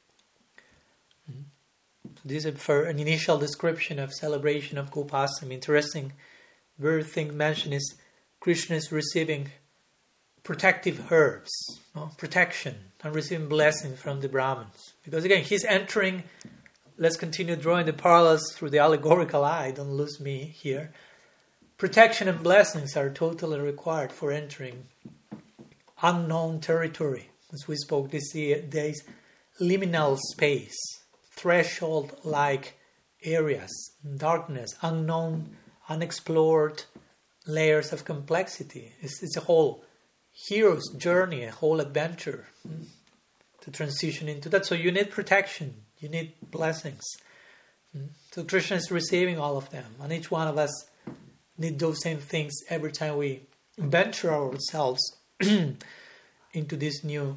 This is for an initial description of celebration of Gopastami. Interesting very thing mentioned is Krishna is receiving protective herbs, protection, and receiving blessings from the Brahmins. Because again, he's entering. Let's continue drawing the parallels through the allegorical eye. Don't lose me here. Protection and blessings are totally required for entering unknown territory. As we spoke these days, liminal space, threshold-like areas, darkness, unknown, unexplored layers of complexity. It's a whole hero's journey, a whole adventure to transition into that. So you need protection. You need blessings. So Krishna is receiving all of them. And each one of us need those same things every time we venture ourselves into these new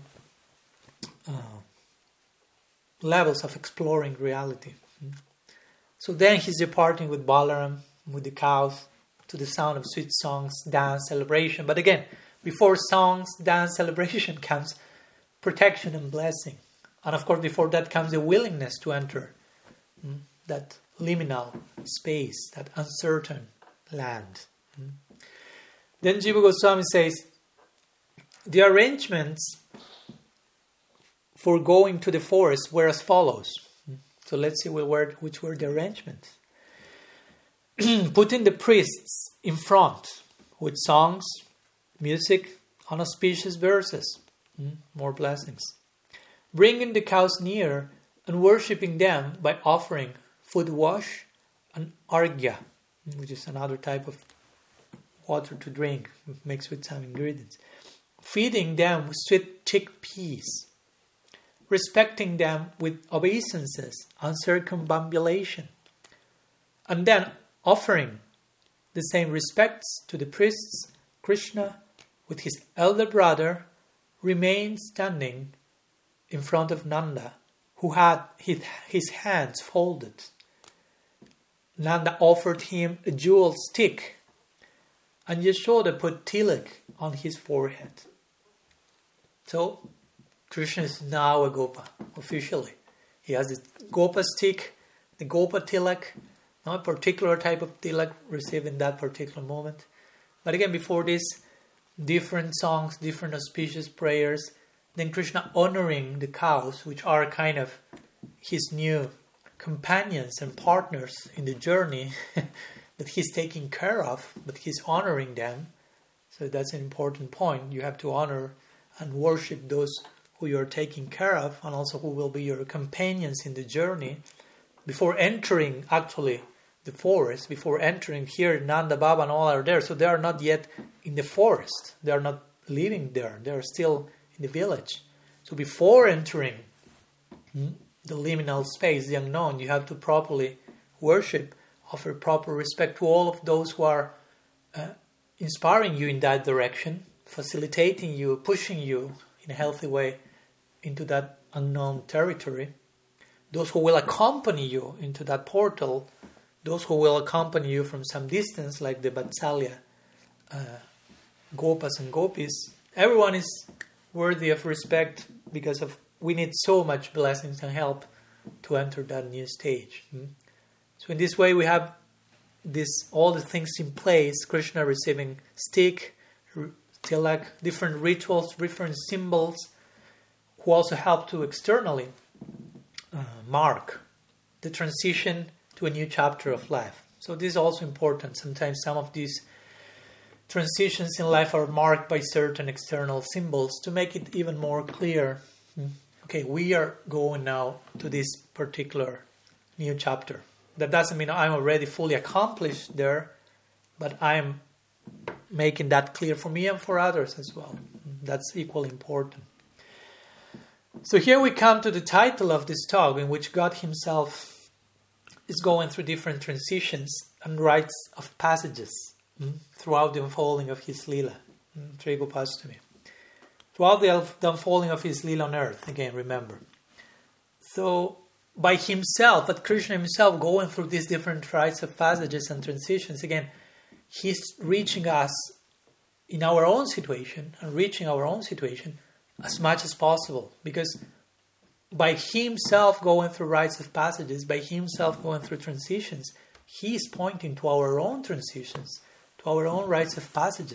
levels of exploring reality. So then he's departing with Balaram, with the cows, to the sound of sweet songs, dance, celebration. But again, before songs, dance, celebration comes protection and blessing. And of course, before that comes the willingness to enter that liminal space, that uncertain land. Then Jiva Goswami says, the arrangements for going to the forest were as follows. So let's see which were the arrangements. Putting the priests in front with songs, music, and auspicious verses. More blessings. Bringing the cows near and worshipping them by offering food wash and argya, which is another type of water to drink mixed with some ingredients. Feeding them with sweet chickpeas. Respecting them with obeisances and circumambulation. And then offering the same respects to the priests, Krishna, with his elder brother, remained standing in front of Nanda, who had his hands folded. Nanda offered him a jeweled stick, and Yashoda put tilak on his forehead. So, Krishna is now a Gopa, officially. He has this Gopa stick, the Gopa tilak, not a particular type of tilak received in that particular moment. But again, before this, different songs, different auspicious prayers, then Krishna honoring the cows, which are kind of his new companions and partners in the journey that he's taking care of, but he's honoring them. So that's an important point. You have to honor and worship those who you're taking care of, and also who will be your companions in the journey. Before entering actually the forest, before entering here, Nanda Baba and all are there. So they are not yet in the forest. They are not living there. They are still in the village. So before entering the liminal space, the unknown, you have to properly worship, offer proper respect to all of those who are inspiring you in that direction, facilitating you, pushing you in a healthy way into that unknown territory. Those who will accompany you into that portal, those who will accompany you from some distance, like the Vatsalya Gopas and Gopis. Everyone is worthy of respect because we need so much blessings and help to enter that new stage. So in this way we have all the things in place, Krishna receiving stick, tilak, different rituals, different symbols, who also help to externally mark the transition to a new chapter of life. So this is also important. Sometimes some of these transitions in life are marked by certain external symbols to make it even more clear. Okay, we are going now to this particular new chapter. That doesn't mean I'm already fully accomplished there, but I'm making that clear for me and for others as well. That's equally important. So here we come to the title of this talk, in which God himself is going through different transitions and rites of passages throughout the unfolding of his Leela, Trigopastami. Throughout the unfolding of his Leela on earth, again, remember. So, by himself, but Krishna himself going through these different rites of passages and transitions, again, he's reaching us in our own situation and reaching our own situation as much as possible, because by himself going through rites of passages, by himself going through transitions, he is pointing to our own transitions, to our own rites of passage,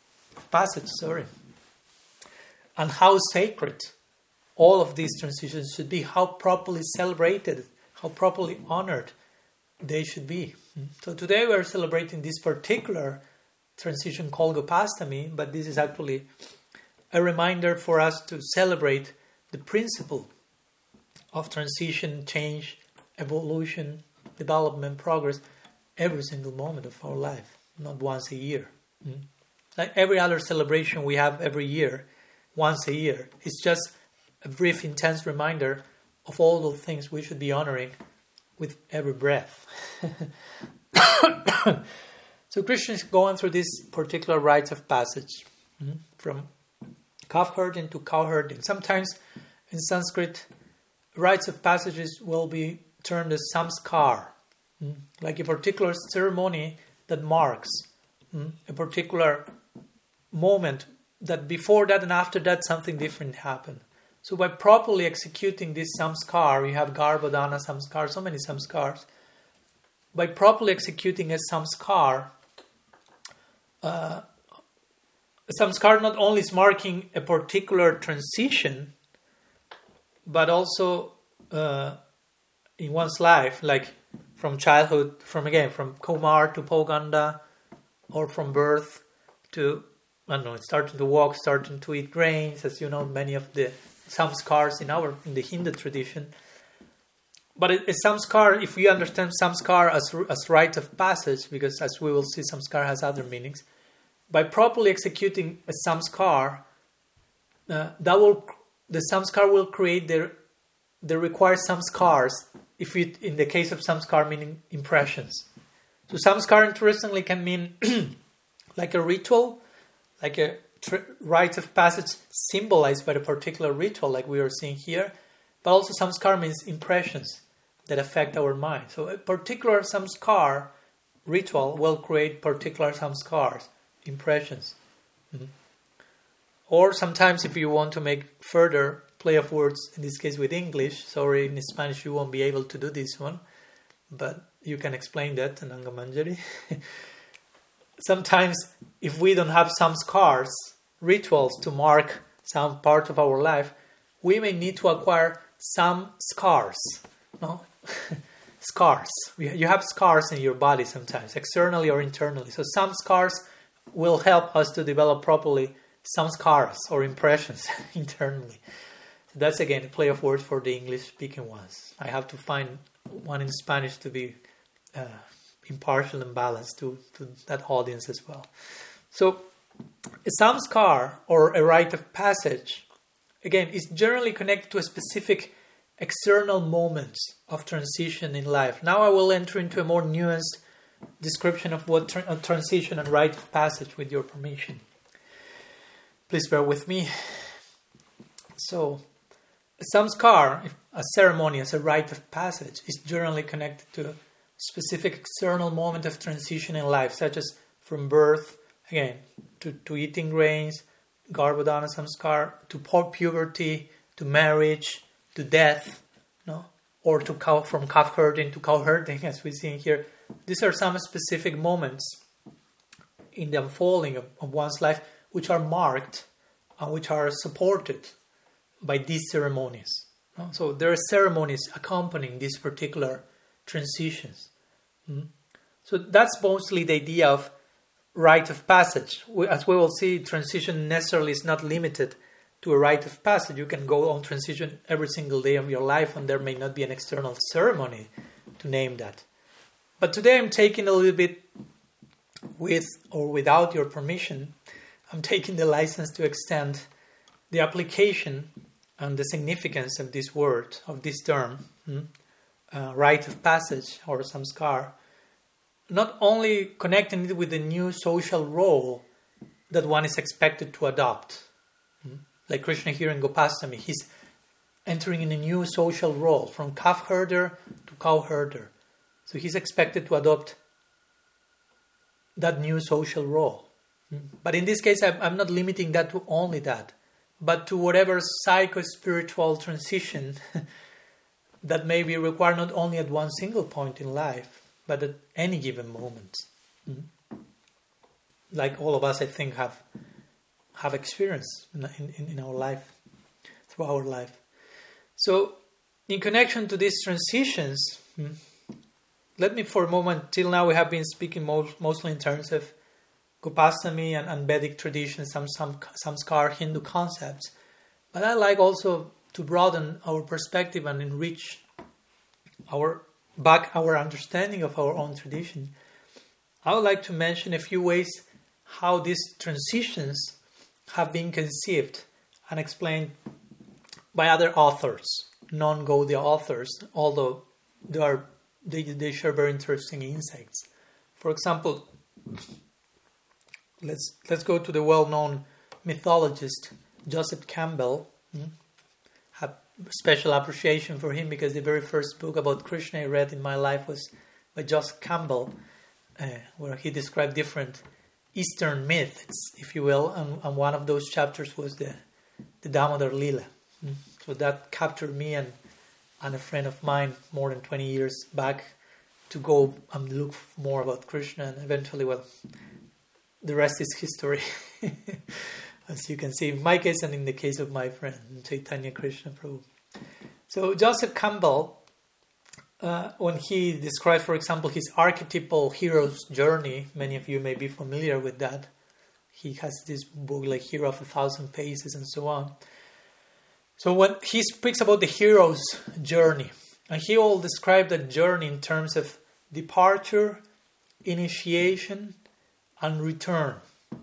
and how sacred all of these transitions should be, how properly celebrated, how properly honored they should be. So today we are celebrating this particular transition called Gopastami, but this is actually a reminder for us to celebrate the principle of transition, change, evolution, development, progress, every single moment of our life, not once a year. Like every other celebration we have every year, once a year, it's just a brief, intense reminder of all the things we should be honoring with every breath. So Krishna is going through this particular rites of passage, from calf herding to cow herding. Sometimes in Sanskrit, rites of passages will be termed as samskar, like a particular ceremony that marks a particular moment, that before that and after that something different happened. So by properly executing this samskar, we have garbhodana samskar, so many samskars. By properly executing a samskar, samskar not only is marking a particular transition, but also in one's life, like from childhood, from Kumar to Poganda, or from birth to, starting to walk, starting to eat grains, as you know, many of the samskars in the Hindu tradition. But a samskar, if we understand samskar as rite of passage, because as we will see, samskar has other meanings. By properly executing a samskar, the samskar will create the required samskars. In the case of samskar, meaning impressions. So samskar, interestingly, can mean like a ritual, like a rite of passage symbolized by a particular ritual, like we are seeing here. But also samskar means impressions that affect our mind. So a particular samskar ritual will create particular samskars, impressions. Mm-hmm. Or sometimes if you want to make further play of words, in this case with English, sorry, in Spanish you won't be able to do this one, but you can explain that in Angamanjari. Sometimes if we don't have samskars, rituals to mark some part of our life, we may need to acquire some scars. No? Scars. You have scars in your body sometimes, externally or internally. So some scars will help us to develop properly some scars or impressions internally. So that's again a play of words for the English-speaking ones. I have to find one in Spanish to be impartial and balanced to that audience as well. So a samskar or a rite of passage, again, is generally connected to a specific external moments of transition in life. Now I will enter into a more nuanced description of what transition and rite of passage, with your permission. Please bear with me. So, a samskar, a ceremony as a rite of passage, is generally connected to a specific external moment of transition in life, such as from birth, again, to eating grains, garbhodana samskar, to puberty, to marriage, to death, no? Or from calf herding to cow herding, as we see in here. These are some specific moments in the unfolding of one's life which are marked and which are supported by these ceremonies. No? So there are ceremonies accompanying these particular transitions. So that's mostly the idea of rite of passage. As we will see, transition necessarily is not limited to a rite of passage. You can go on transition every single day of your life, and there may not be an external ceremony to name that. But today I'm taking a little bit, with or without your permission, I'm taking the license to extend the application and the significance of this word, of this term, rite of passage or samskar, not only connecting it with the new social role that one is expected to adopt. Like Krishna here in Gopastami, he's entering in a new social role, from calf herder to cow herder. So he's expected to adopt that new social role. But in this case, I'm not limiting that to only that, but to whatever psycho-spiritual transition that may be required not only at one single point in life, but at any given moment. Like all of us, I think, have experienced in our life, through our life. So, in connection to these transitions, let me for a moment, till now we have been speaking mostly in terms of Gopastami and Vedic traditions, some samskar Hindu concepts. But I like also to broaden our perspective and enrich our understanding of our own tradition. I would like to mention a few ways how these transitions have been conceived and explained by other authors, non-Gaudiya authors, although they share very interesting insights. For example, let's go to the well-known mythologist Joseph Campbell. Have special appreciation for him because the very first book about Krishna I read in my life was by Joseph Campbell, where he described different Eastern myths, if you will, and one of those chapters was the Damodar Lila. So that captured me and a friend of mine more than 20 years back to go and look more about Krishna. And eventually, well, the rest is history. As you can see, in my case and in the case of my friend, Chaitanya Krishna Prabhu. So Joseph Campbell, when he describes, for example, his archetypal hero's journey, many of you may be familiar with that. He has this book like Hero of 1,000 Faces and so on. So when he speaks about the hero's journey, and he will describe that journey in terms of departure, initiation, and return,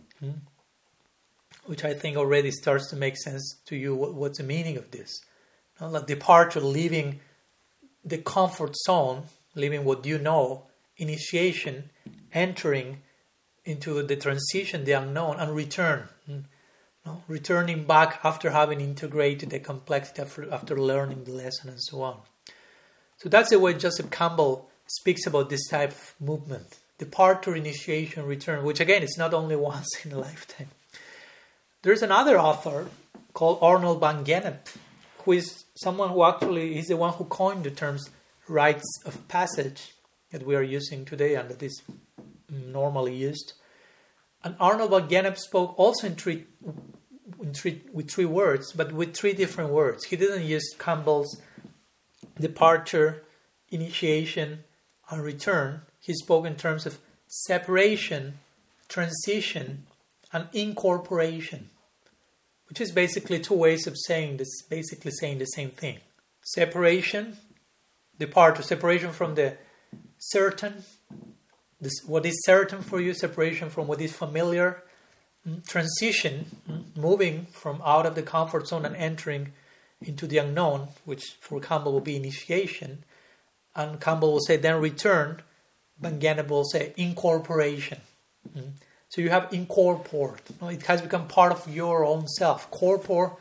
which I think already starts to make sense to you. What's the meaning of this? Like departure, leaving the comfort zone, leaving what you know, initiation, entering into the transition, the unknown, and return. Returning back after having integrated the complexity, after learning the lesson and so on. So that's the way Joseph Campbell speaks about this type of movement. Departure, initiation, return, which again is not only once in a lifetime. There's another author called Arnold van Gennep, who is someone who actually is the one who coined the terms rites of passage that we are using today and that is normally used. And Arnold van Gennep spoke also with three words, but with three different words. He didn't use Campbell's departure, initiation, and return. He spoke in terms of separation, transition, and incorporation, which is basically two ways of saying this, basically saying the same thing. Separation, departure, separation from the certain, what is certain for you, separation from what is familiar, transition, moving from out of the comfort zone and entering into the unknown, which for Campbell will be initiation, and Campbell will say then return, Van Gennep will say incorporation. So you have incorporate. It has become part of your own self. Corpor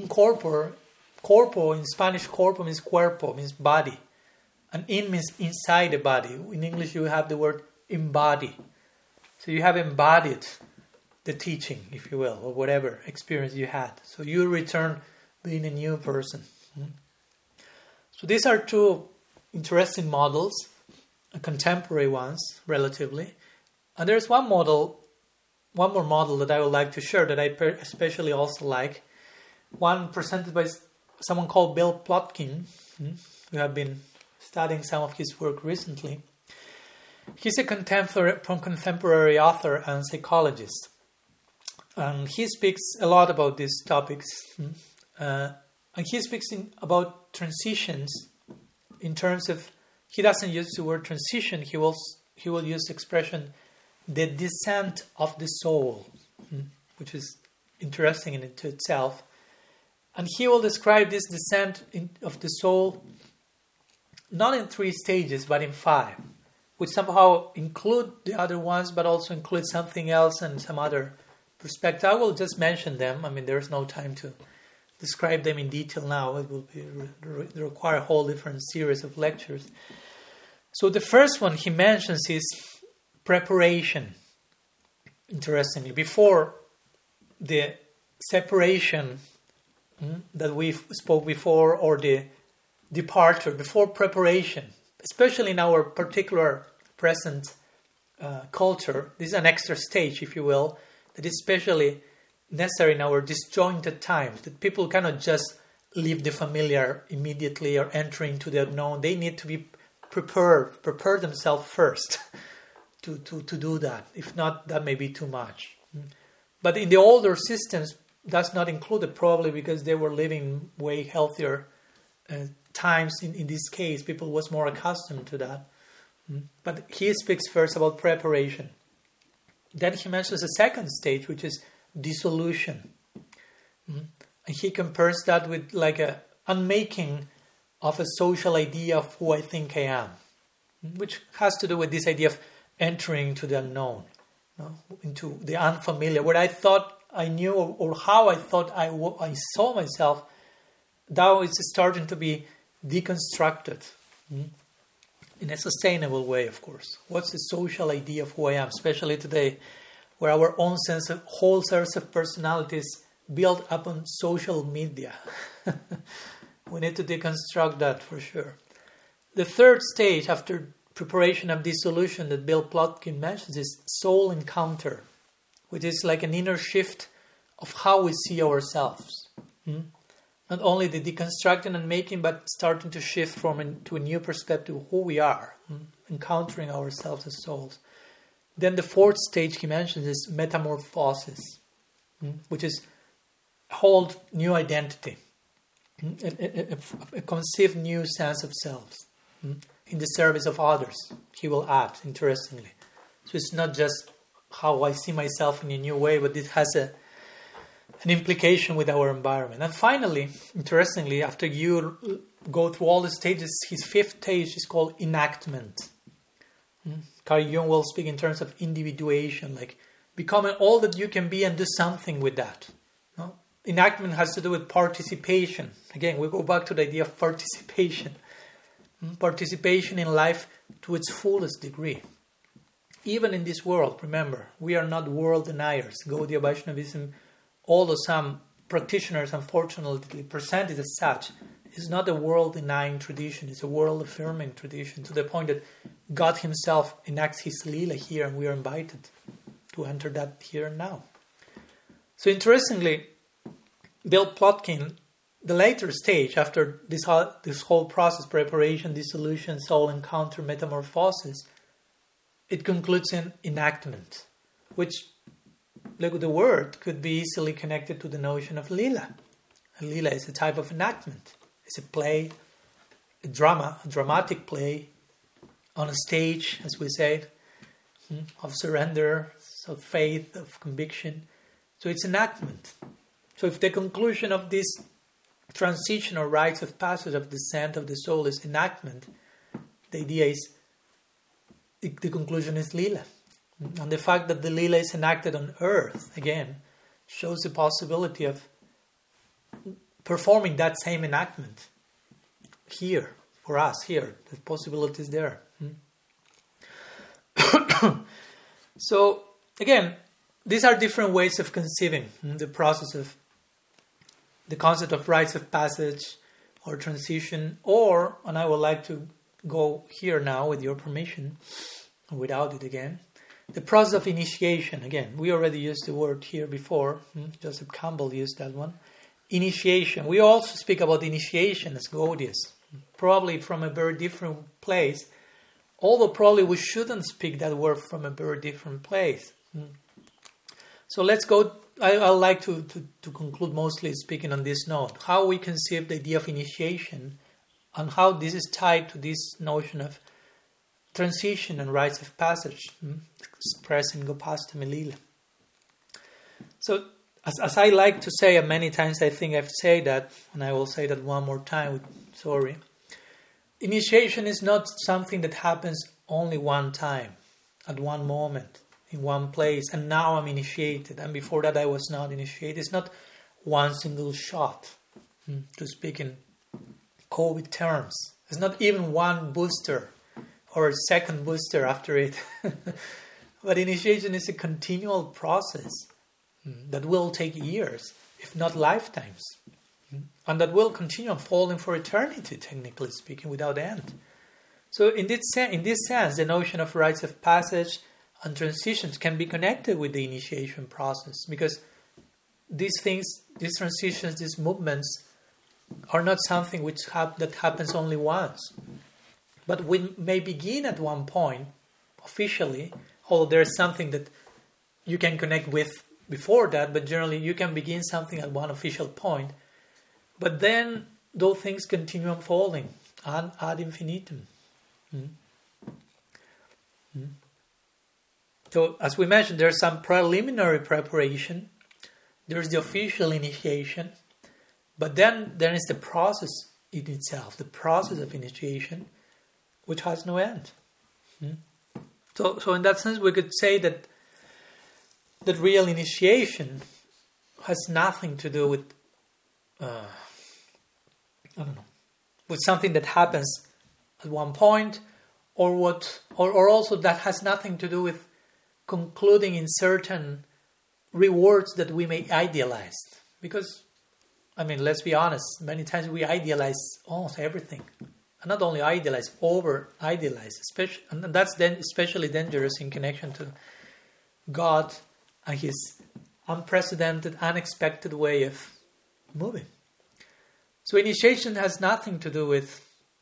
in Spanish, corpo means cuerpo, means body. And in means inside the body. In English you have the word embody. So you have embodied the teaching, if you will, or whatever experience you had. So you return being a new person. So these are two interesting models, contemporary ones, relatively. And there's one more model that I would like to share that I especially also like. One presented by someone called Bill Plotkin, who have been studying some of his work recently. He's a contemporary author and psychologist. And he speaks a lot about these topics. And he speaks about transitions in terms of, he doesn't use the word transition, he will use the expression the descent of the soul, which is interesting in it itself. And he will describe this descent of the soul not in 3 stages, but in 5, which somehow include the other ones, but also include something else and some other perspective. I will just mention them. I mean, there's no time to describe them in detail now. It will be require a whole different series of lectures. So the first one he mentions is preparation. Interestingly, before the separation that we spoke before, or the departure, before preparation, especially in our particular present culture, this is an extra stage, if you will, that is especially necessary in our disjointed times, that people cannot just leave the familiar immediately or enter into the unknown. They need to be prepare themselves first to do that. If not, that may be too much. But in the older systems, that's not included, probably because they were living way healthier times. In this case, people was more accustomed to that. But he speaks first about preparation. Then he mentions a second stage, which is dissolution. And he compares that with like a unmaking of a social idea of who I think I am, which has to do with this idea of entering into the unknown, into the unfamiliar, what I thought I knew or how I thought I saw myself. Now it's starting to be deconstructed in a sustainable way, of course. What's the social idea of who I am, especially today, where our own whole sense of personalities built upon social media. We need to deconstruct that for sure. The third stage after preparation of dissolution that Bill Plotkin mentions is soul encounter, which is like an inner shift of how we see ourselves. Not only the deconstructing and making, but starting to shift to a new perspective of who we are, encountering ourselves as souls. Then the fourth stage he mentions is metamorphosis, which is a whole new identity, a conceived new sense of selves in the service of others, he will add, interestingly. So it's not just how I see myself in a new way, but it has an implication with our environment. And finally, interestingly, after you go through all the stages, his fifth stage is called enactment. Carl Jung will speak in terms of individuation, like becoming all that you can be and do something with that. No? Enactment has to do with participation. Again, we go back to the idea of participation. Participation in life to its fullest degree. Even in this world, remember, we are not world deniers. Gaudiya Vaishnavism, although some practitioners unfortunately present it as such, is not a world-denying tradition. It's a world-affirming tradition, to the point that God himself enacts his Leela here, and we are invited to enter that here and now. So interestingly, Bill Plotkin, the later stage, after this whole process, preparation, dissolution, soul encounter, metamorphosis, it concludes in enactment, which, like the word, could be easily connected to the notion of Leela. A Leela is a type of enactment. It's a play, a drama, a dramatic play on a stage, as we say, of surrender, of faith, of conviction. So it's enactment. So if the conclusion of this transition or rites of passage of descent of the soul is enactment, the idea is, the conclusion is Leela. And the fact that the Leela is enacted on earth, again, shows the possibility of performing that same enactment here, for us here. The possibility is there. So, again, these are different ways of conceiving the process of the concept of rites of passage or transition, or, and I would like to go here now with your permission, without it again, the process of initiation. Again, we already used the word here before. Joseph Campbell used that one. Initiation. We also speak about initiation as Gaudias, probably from a very different place, although probably we shouldn't speak that word from a very different place. So let's go. I'd like to conclude mostly speaking on this note, how we conceive the idea of initiation and how this is tied to this notion of transition and rites of passage expressed in Gopastami Leela. So, as I like to say, and many times I think I've said that, and I will say that one more time, sorry. Initiation is not something that happens only one time, at one moment, in one place, and now I'm initiated, and before that I was not initiated. It's not one single shot, to speak in COVID terms. It's not even one booster or a second booster after it. But initiation is a continual process that will take years, if not lifetimes, and that will continue unfolding for eternity, technically speaking, without end. So in this sense, the notion of rites of passage and transitions can be connected with the initiation process, because these things, these transitions, these movements are not something that happens only once. But we may begin at one point, officially, although there's something that you can connect with before that, but generally you can begin something at one official point. But then those things continue unfolding ad infinitum. So, as we mentioned, there's some preliminary preparation, there's the official initiation, but then there is the process in itself, the process of initiation, which has no end. So in that sense, we could say that real initiation has nothing to do with, with something that happens at one point, or also that has nothing to do with concluding in certain rewards that we may idealize. Because, let's be honest, many times we idealize almost everything. And not only idealize, over-idealize. And that's then especially dangerous in connection to God and His unprecedented, unexpected way of moving. So initiation has nothing to do with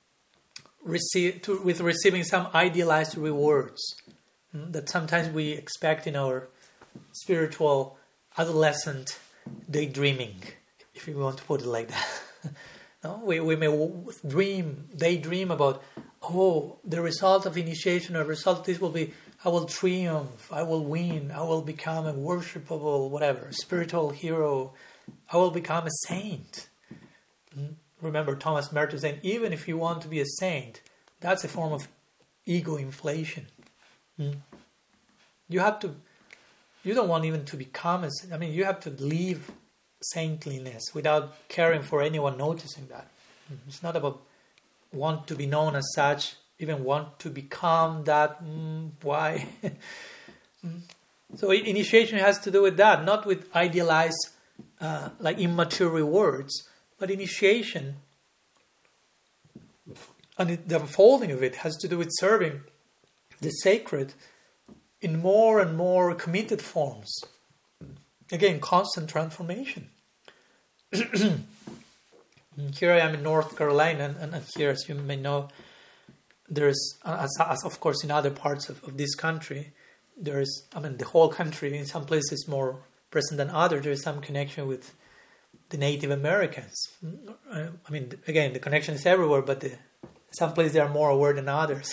receiving some idealized rewards that sometimes we expect in our spiritual adolescent daydreaming, if you want to put it like that. No? We may daydream about, the result of initiation or result, this will be, I will triumph, I will win, I will become a worshipable, whatever, spiritual hero, I will become a saint. Remember Thomas Merton saying, even if you want to be a saint, that's a form of ego inflation. You don't want even to become you have to leave saintliness without caring for anyone noticing that. It's not about want to be known as such, even want to become that. Why? So initiation has to do with that, not with idealized, immature rewards, but initiation and the unfolding of it has to do with serving the sacred in more and more committed forms. Again, constant transformation. Here I am in North Carolina, and here, as you may know, there's, as of course in other parts of this country, there's, the whole country, in some places more present than others, there is some connection with the Native Americans. Again, the connection is everywhere, but some places they are more aware than others.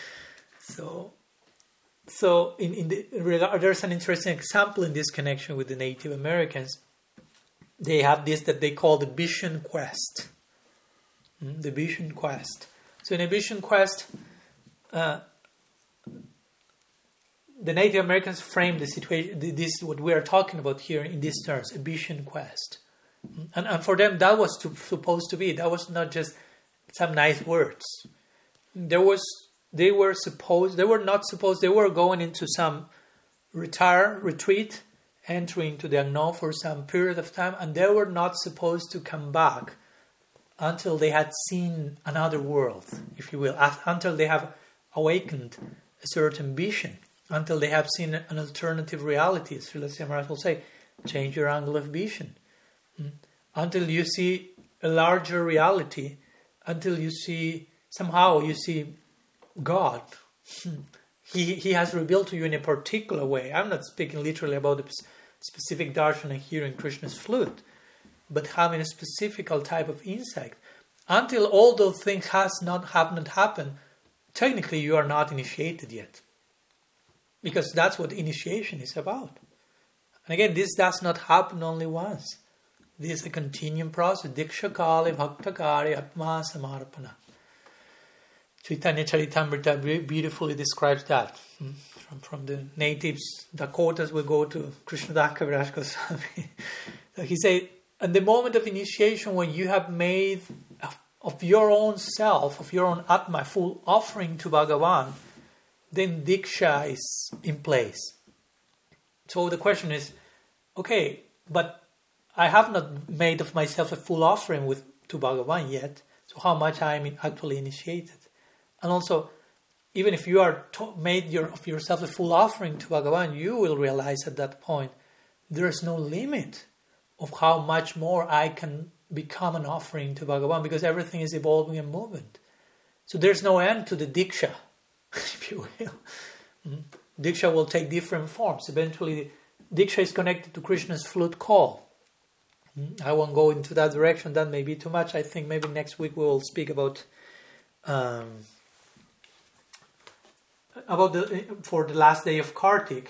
So there's an interesting example in this connection with the Native Americans. They have this that they call the Vision Quest. The Vision Quest. So in a Vision Quest, the Native Americans frame the situation, this is what we are talking about here in these terms, a Vision Quest. And for them that was supposed to be, that was not just some nice words. They were going into some retreat, entering into the unknown for some period of time, and they were not supposed to come back until they had seen another world, if you will, until they have awakened a certain vision, until they have seen an alternative reality. As Srila Sri Maharaj will say, change your angle of vision. Until you see a larger reality, until you see God. He has revealed to you in a particular way. I'm not speaking literally about the specific darshan here in Krishna's flute, but having a specific type of insight. Until all those things have not happened, technically you are not initiated yet. Because that's what initiation is about. And again, this does not happen only once. This is a continuing process. Diksha Kali Bhakta Kari Atma Samarpana. Chaitanya Charitamrita beautifully describes that. From the natives, Dakotas will go to Krishnadas Kaviraj Goswami. So he said, at the moment of initiation, when you have made of your own self, of your own Atma, full offering to Bhagavan, then Diksha is in place. So the question is, okay, but I have not made of myself a full offering to Bhagavan yet, so how much I am actually initiated? And also, even if you are made of yourself a full offering to Bhagavan, you will realize at that point there is no limit of how much more I can become an offering to Bhagavan, because everything is evolving and moving. So there's no end to the Diksha, if you will. Diksha will take different forms. Eventually, Diksha is connected to Krishna's flute call. I won't go into that direction, that may be too much. I think maybe next week we will speak about for the last day of Kartik,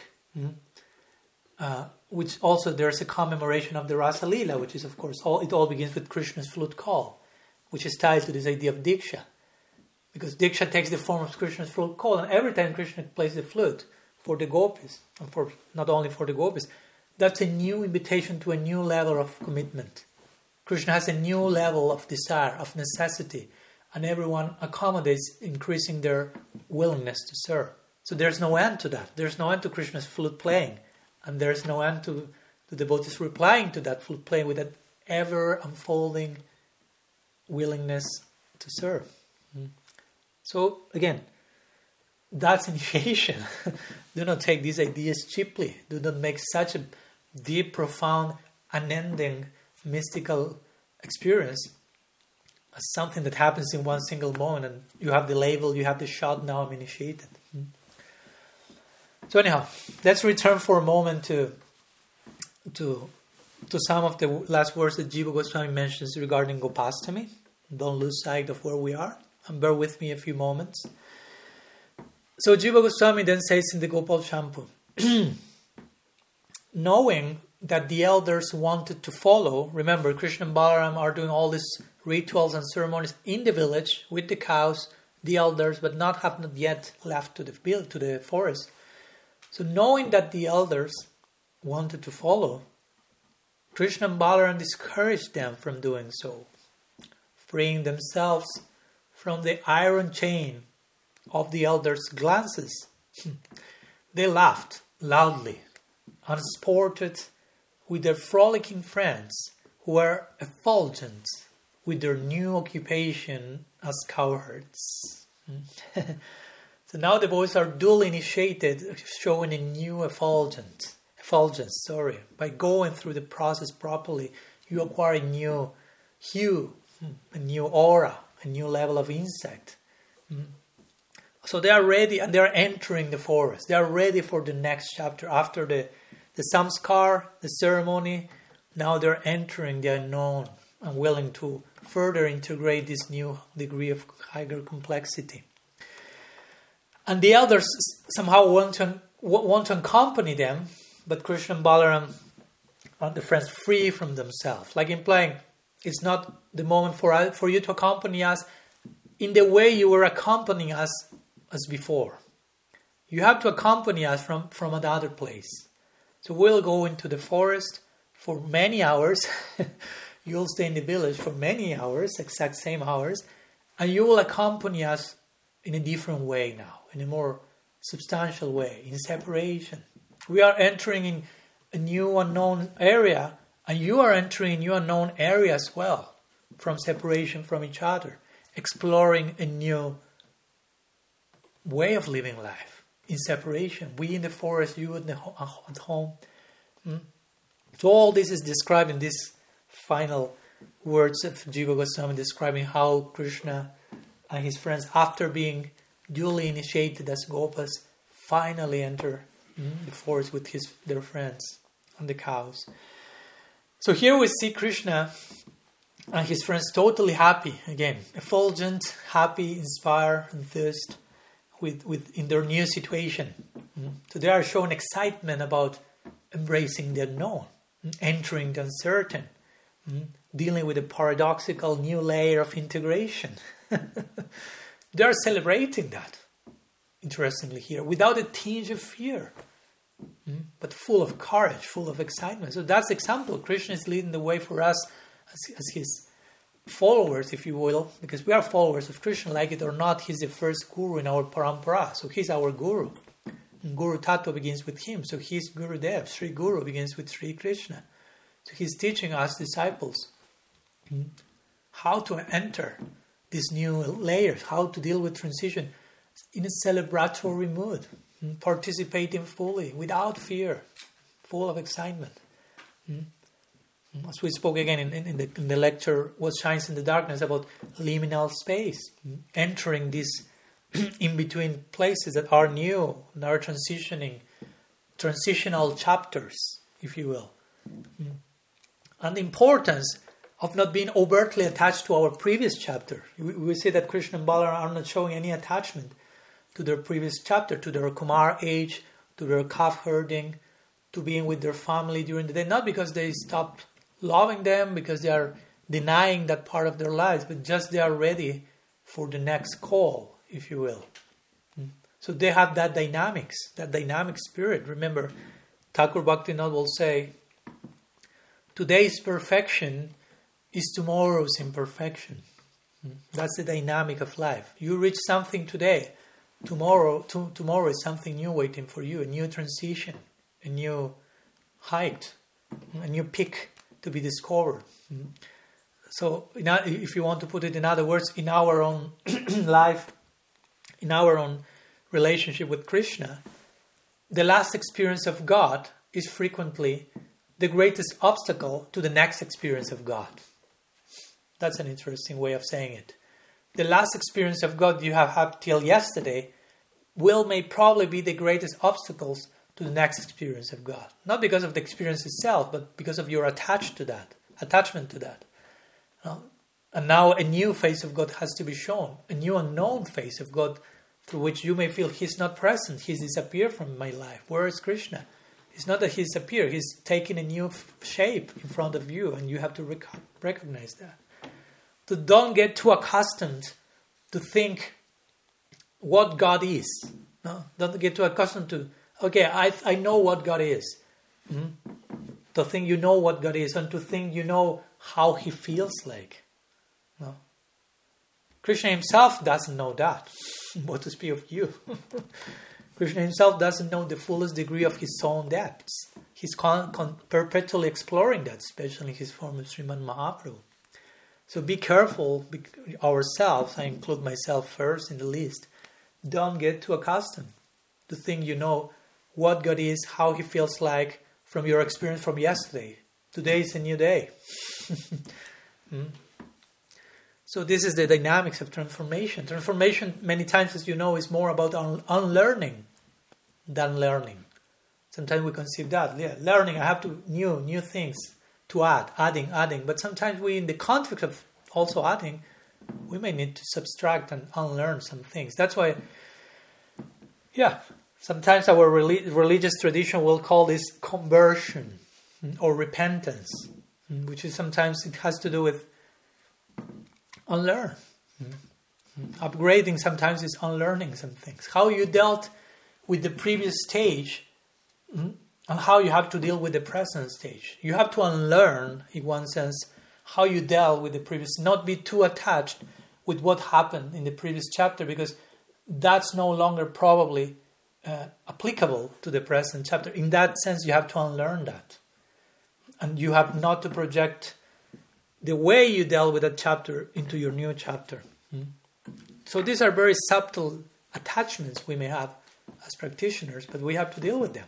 which also there's a commemoration of the Rasa Leela, which is of course it all begins with Krishna's flute call, which is tied to this idea of Diksha, because Diksha takes the form of Krishna's flute call, and every time Krishna plays the flute for the gopis, and for not only for the gopis, that's a new invitation to a new level of commitment. Krishna has a new level of desire, of necessity, and everyone accommodates, increasing their willingness to serve. So there's no end to that. There's no end to Krishna's flute playing, and there's no end to the devotees replying to that flute playing with that ever unfolding willingness to serve. So again, that's initiation. Do not take these ideas cheaply. Do not make such a deep, profound, unending, mystical experience as something that happens in one single moment, and you have the label, you have the shot, now I'm initiated. So anyhow, let's return for a moment to some of the last words that Jiva Goswami mentions regarding Gopastami. Don't lose sight of where we are, and bear with me a few moments. So Jiva Goswami then says in the Gopal Champu, knowing that the elders wanted to follow, remember Krishna and Balaram are doing all these rituals and ceremonies in the village with the cows, the elders, but have not yet left to the forest. So knowing that the elders wanted to follow, Krishna and Balaram discouraged them from doing so, freeing themselves from the iron chain of the elders' glances. They laughed loudly, unsported with their frolicking friends who were effulgent with their new occupation as cowherds. So now the boys are duly initiated, showing a new effulgence. By going through the process properly, you acquire a new hue, a new aura, a new level of insight. So they are ready, and they are entering the forest. They are ready for the next chapter. After the samskar, the ceremony, now they're entering the unknown and willing to further integrate this new degree of higher complexity. And the elders somehow want to accompany them, but Krishna and Balaram are the friends free from themselves, like implying it's not the moment for you to accompany us in the way you were accompanying us as before. You have to accompany us from another place. So we'll go into the forest for many hours. You'll stay in the village for many hours, exact same hours, and you will accompany us in a different way now, in a more substantial way, in separation. We are entering in a new unknown area, and you are entering a new unknown area as well, from separation from each other, exploring a new way of living life, in separation. We in the forest, you at home. So all this is described in these final words of Jiva Goswami, describing how Krishna and his friends, after being duly initiated as Gopas, finally enter the forest with their friends and the cows. So here we see Krishna and his friends totally happy, again, effulgent, happy, inspired, enthused in their new situation. So they are showing excitement about embracing the unknown, entering the uncertain, dealing with a paradoxical new layer of integration. They are celebrating that, interestingly here, without a tinge of fear, but full of courage, full of excitement. So that's the example. Krishna is leading the way for us as his followers, if you will, because we are followers of Krishna, like it or not. He's the first guru in our parampara, so he's our guru. And Guru Tattva begins with him, so he's Gurudev. Sri Guru begins with Sri Krishna. So he's teaching us disciples how to enter these new layers, how to deal with transition in a celebratory mood, participating fully, without fear, full of excitement. As we spoke again in the lecture, What Shines in the Darkness, about liminal space, entering these in-between places that are new, and are transitional chapters, if you will. And the importance of not being overtly attached to our previous chapter. We see that Krishna and Balaram are not showing any attachment to their previous chapter, to their Kumar age, to their calf herding, to being with their family during the day. Not because they stopped loving them, because they are denying that part of their lives, but just they are ready for the next call, if you will. So they have that dynamic spirit. Remember, Thakur Bhaktivinoda will say, today's perfection is tomorrow's imperfection. That's the dynamic of life. You reach something today, tomorrow is something new waiting for you, a new transition, a new height, a new peak to be discovered. So, if you want to put it in other words, in our own life, in our own relationship with Krishna, the last experience of God is frequently the greatest obstacle to the next experience of God. That's an interesting way of saying it. The last experience of God you have had till yesterday may probably be the greatest obstacles to the next experience of God. Not because of the experience itself, but because of your attachment to that. And now a new face of God has to be shown, a new unknown face of God through which you may feel He's not present, He's disappeared from my life. Where is Krishna? It's not that He's disappeared, He's taken a new shape in front of you, and you have to recognize that. So don't get too accustomed to think what God is. No? Don't get too accustomed to, okay, I know what God is. To think you know what God is, and to think you know how He feels like. No? Krishna Himself doesn't know that. What to speak of you? Krishna Himself doesn't know the fullest degree of His own depths. He's perpetually exploring that, especially in His form of Sriman Mahaprabhu. So be careful, ourselves, I include myself first in the list, don't get too accustomed to think you know what God is, how He feels like from your experience from yesterday. Today is a new day. So this is the dynamics of transformation. Transformation, many times, as you know, is more about unlearning than learning. Sometimes we conceive that. Yeah, learning, I have to new things to adding. But sometimes we, in the context of also adding, we may need to subtract and unlearn some things. That's why, sometimes our religious tradition will call this conversion or repentance, which is sometimes it has to do with unlearn. Upgrading sometimes is unlearning some things. How you dealt with the previous stage and how you have to deal with the present stage. You have to unlearn, in one sense, how you dealt with the previous, not be too attached with what happened in the previous chapter, because that's no longer probably applicable to the present chapter. In that sense, you have to unlearn that. And you have not to project the way you dealt with that chapter into your new chapter. So these are very subtle attachments we may have as practitioners, but we have to deal with them.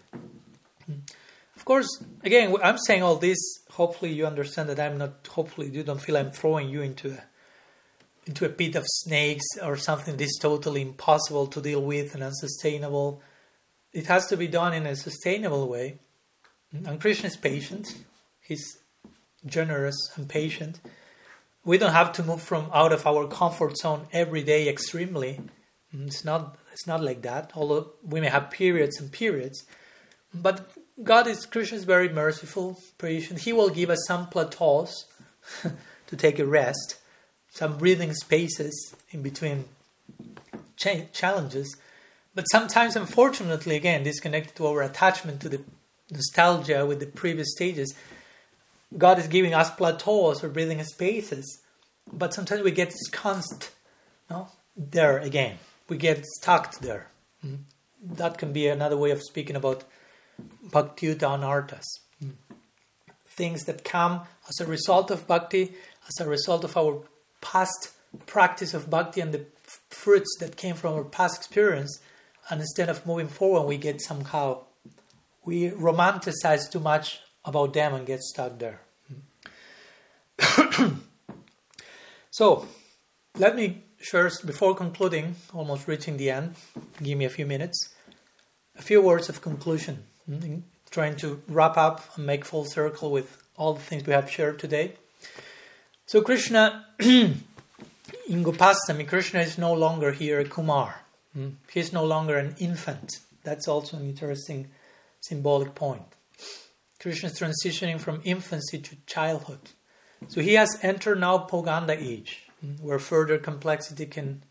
Of course, again, I'm saying all this, hopefully you understand that hopefully you don't feel I'm throwing you into a pit of snakes or something that is totally impossible to deal with and unsustainable. It has to be done in a sustainable way. And Krishna is patient. He's generous and patient. We don't have to move from out of our comfort zone every day extremely. It's not like that. Although we may have periods and periods, but Krishna is very merciful, patient. He will give us some plateaus to take a rest, some breathing spaces in between challenges. But sometimes, unfortunately, again, disconnected to our attachment to the nostalgia with the previous stages, God is giving us plateaus or breathing spaces, but sometimes we get ensconced there again. We get stuck there. That can be another way of speaking about bhakti-yuta anarthas. Things that come as a result of bhakti, as a result of our past practice of bhakti and the fruits that came from our past experience, and instead of moving forward, we romanticize too much about them and get stuck there. So, let me first, before concluding, almost reaching the end, give me a few minutes, a few words of conclusion, trying to wrap up and make full circle with all the things we have shared today. So Krishna, in Gopastami, Krishna is no longer here a Kumar. He is no longer an infant. That's also an interesting symbolic point. Krishna is transitioning from infancy to childhood. So he has entered now Poganda age, where further complexity can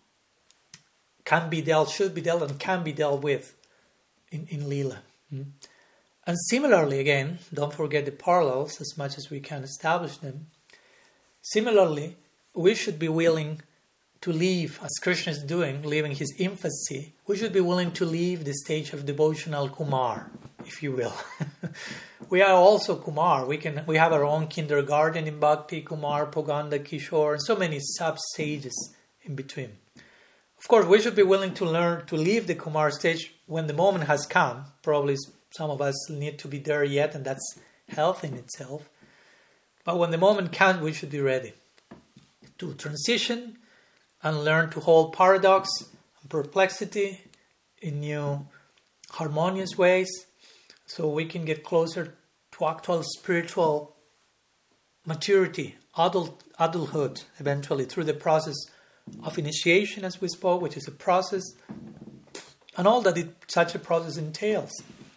be dealt, should be dealt, and can be dealt with in Leela. And similarly, again, don't forget the parallels as much as we can establish them. Similarly, we should be willing to leave, as Krishna is doing, leaving his infancy, we should be willing to leave the stage of devotional Kumar, if you will. we are also Kumar. We have our own kindergarten in Bhakti, Kumar, Poganda, Kishore, and so many sub-stages in between. Of course, we should be willing to learn to leave the Kumar stage when the moment has come. Probably some of us need to be there yet, and that's health in itself. But when the moment comes, we should be ready to transition and learn to hold paradox and perplexity in new harmonious ways, so we can get closer to actual spiritual maturity, adulthood, eventually, through the process of initiation, as we spoke, which is a process, and all that such a process entails.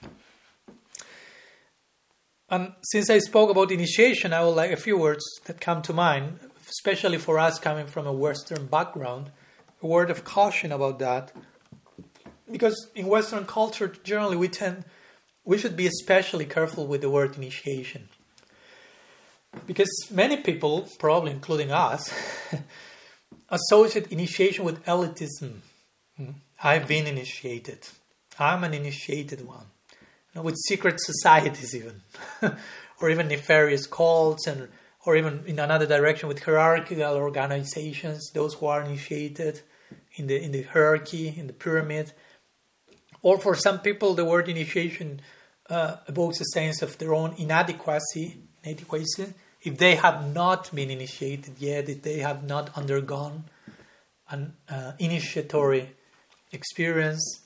And since I spoke about initiation, I would like a few words that come to mind, especially for us coming from a Western background, a word of caution about that. Because in Western culture, generally we should be especially careful with the word initiation. Because many people, probably including us, associate initiation with elitism. I've been initiated. I'm an initiated one. With secret societies even. Or even nefarious cults, or even in another direction with hierarchical organizations, those who are initiated in the hierarchy, in the pyramid. Or for some people, the word initiation evokes a sense of their own inadequacy, if they have not been initiated yet, if they have not undergone an initiatory experience.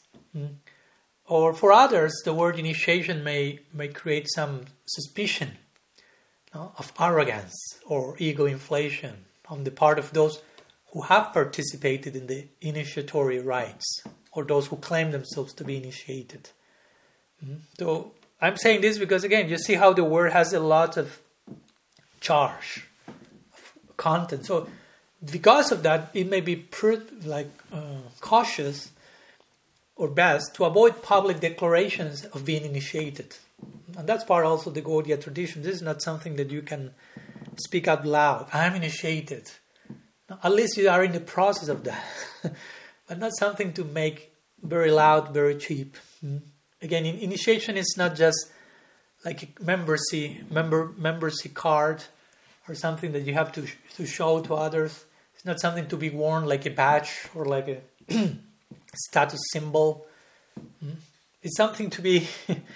Or for others, the word initiation may create some suspicion of arrogance or ego inflation on the part of those who have participated in the initiatory rites, or those who claim themselves to be initiated. So I'm saying this because, again, you see how the word has a lot of charge, of content. So because of that, it may be cautious or best to avoid public declarations of being initiated. And that's part also of the Gaudiya tradition. This is not something that you can speak out loud. I'm initiated. At least you are in the process of that. But not something to make very loud, very cheap. Again, initiation is not just like a membership card or something that you have to show to others. It's not something to be worn like a badge or like a status symbol. It's something to be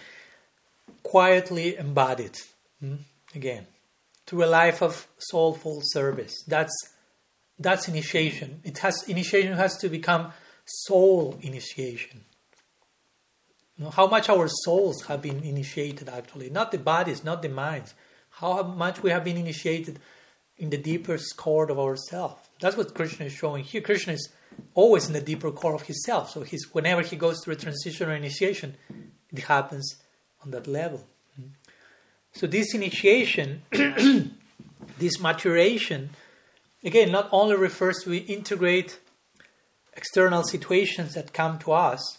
quietly embodied. Again, through a life of soulful service. That's initiation. Initiation has to become soul initiation. How much our souls have been initiated, actually. Not the bodies, not the minds. How much we have been initiated in the deepest core of ourselves. That's what Krishna is showing here. Krishna is always in the deeper core of his self. So whenever he goes through a transition or initiation, it happens on that level. So this initiation, this maturation, again, not only refers to integrate external situations that come to us,